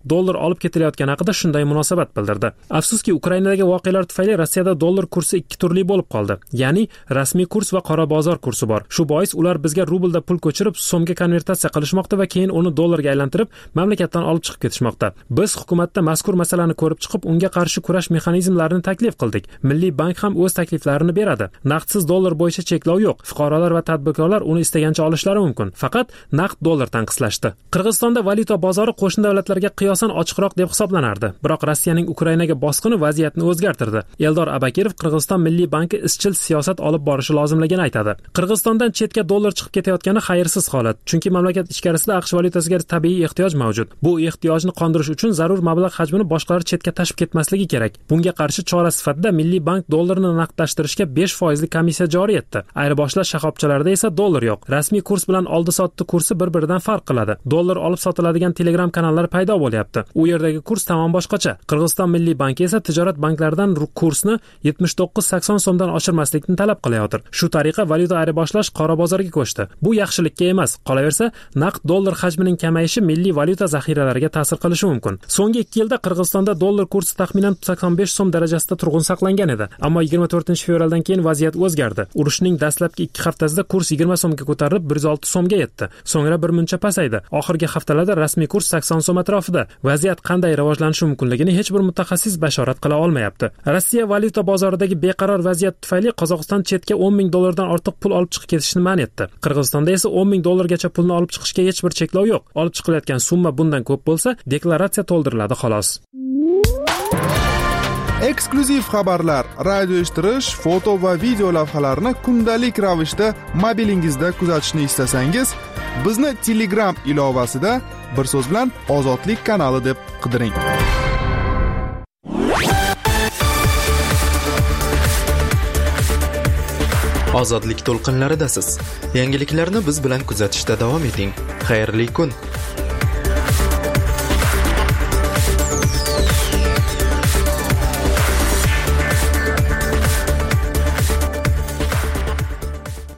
dollar olib ketilayotgani haqida shunday munosabat bildirdi. Afsuski, Ukrainadagi voqealar tufayli Rossiyada dollar kursi ikki turli bo'lib qoldi. Ya'ni rasmiy kurs va qora bozor kursi bor. Shu bois ular bizga rublda pul ko'chirib, so'mga konvertatsiya qilishmoqda va keyin uni dollarga aylantirib, mamlakatdan olib chiqib ketishmoqda. Biz hukumatda mazkur masalani ko'rib chiqib, unga qarshi kurash mexanizmlarini taklif qildik. Milliy bank ham o'z takliflarini beradi. Naqdsiz dollar bo'yicha cheklov yo'q. Fuqarolar va tadbirkorlar uni istagancha olishlari mumkin. Faqat naqd dollar tanqislashdi. Qirg'izistonda valyuta bozori qo'shni davlatlarga qiyosan ochiqroq deb hisoblanardi. Biroq Rossiyaning Ukrainaga bosqini vaziyatni o'zgartirdi. Eldor Abakirov Qirg'iziston Milliy banki izchil siyosat olib borishi lozimligini aytadi. Qirg'izistondan chetga dollar chiqib ketayotgani xayrsiz holat, chunki mamlakat ichkarisida AQSh valyutasiga tabiiy ehtiyoj mavjud. Bu ehtiyojni qondirish uchun zarur mablag' hajmini boshqalar chetga tashib ketmasligi kerak. Bunga qarshi chora sifatida Milliy bank dollarni naqdlashtirishga besh foizli komissiya joriy etdi. Ayirboshlash shoxobchalarida esa dollar yo'q. Rasmiy kurs bilan oldi-sotdi kursi bir-biridan farq qiladi. Dollar olib sotiladigan Telegram kanallar paydo bo'lyapti. U yerdagi kurs tamom boshqacha. Qirg'iziston Milliy banki esa tijorat banklaridan kursni yetmish to'qqiz sakson so'mdan oshirmaslikni talab qilayotir. Shu tariqa valyuta ayirboshlash qora bozorga ko'chdi. Bu yaxshilikka emas. Qolaversa, naqd dollar hajmining kamayishi milliy valyuta zaxiralariga ta'sir qilishi mumkin. So'nggi ikki yilda Qirg'izistonda dollar kursi taxminan sakson besh so'm darajasida turg'un saqlangan edi. Ammo yigirma to'rtinchi fevraldan keyin vaziyat o'zgardi. Urushning dastlabki ikki haftasida kurs yigirma so'mga ko'tarilib bir yuz olti so'mga yetdi. So'ngra bir muncha pasaydi. Oxirgi haftalarda rasmiy kurs sakson so'm atrofida. Vaziyat qanday rivojlanishi mumkinligini hech bir mutaxassis bashorat qila olmayapti. Rossiya valyuta bozoridagi beqaror vaziyat tufayli Qozog'iston chetga o'n ming dollardan ortiq pul olib chiqib ketishni man etdi. Qirg'izistonda esa o'n ming dollargacha pulni olib chiqishga hech bir cheklov yo'q. Olib chiqilayotgan summa bundan ko'p bo'lsa, deklaratsiya to'ldiriladi xolos. Eksklyuziv xabarlar, radio eshittirish, foto va video lavhalarni kundalik ravishda mobilingizda kuzatishni istasangiz, bizni Telegram ilovasida bir so'z bilan Ozodlik kanali deb qidiring. Ozodlik to'lqinlaridasiz. Yangiliklarni biz bilan kuzatishda davom eting. Xayrli kun.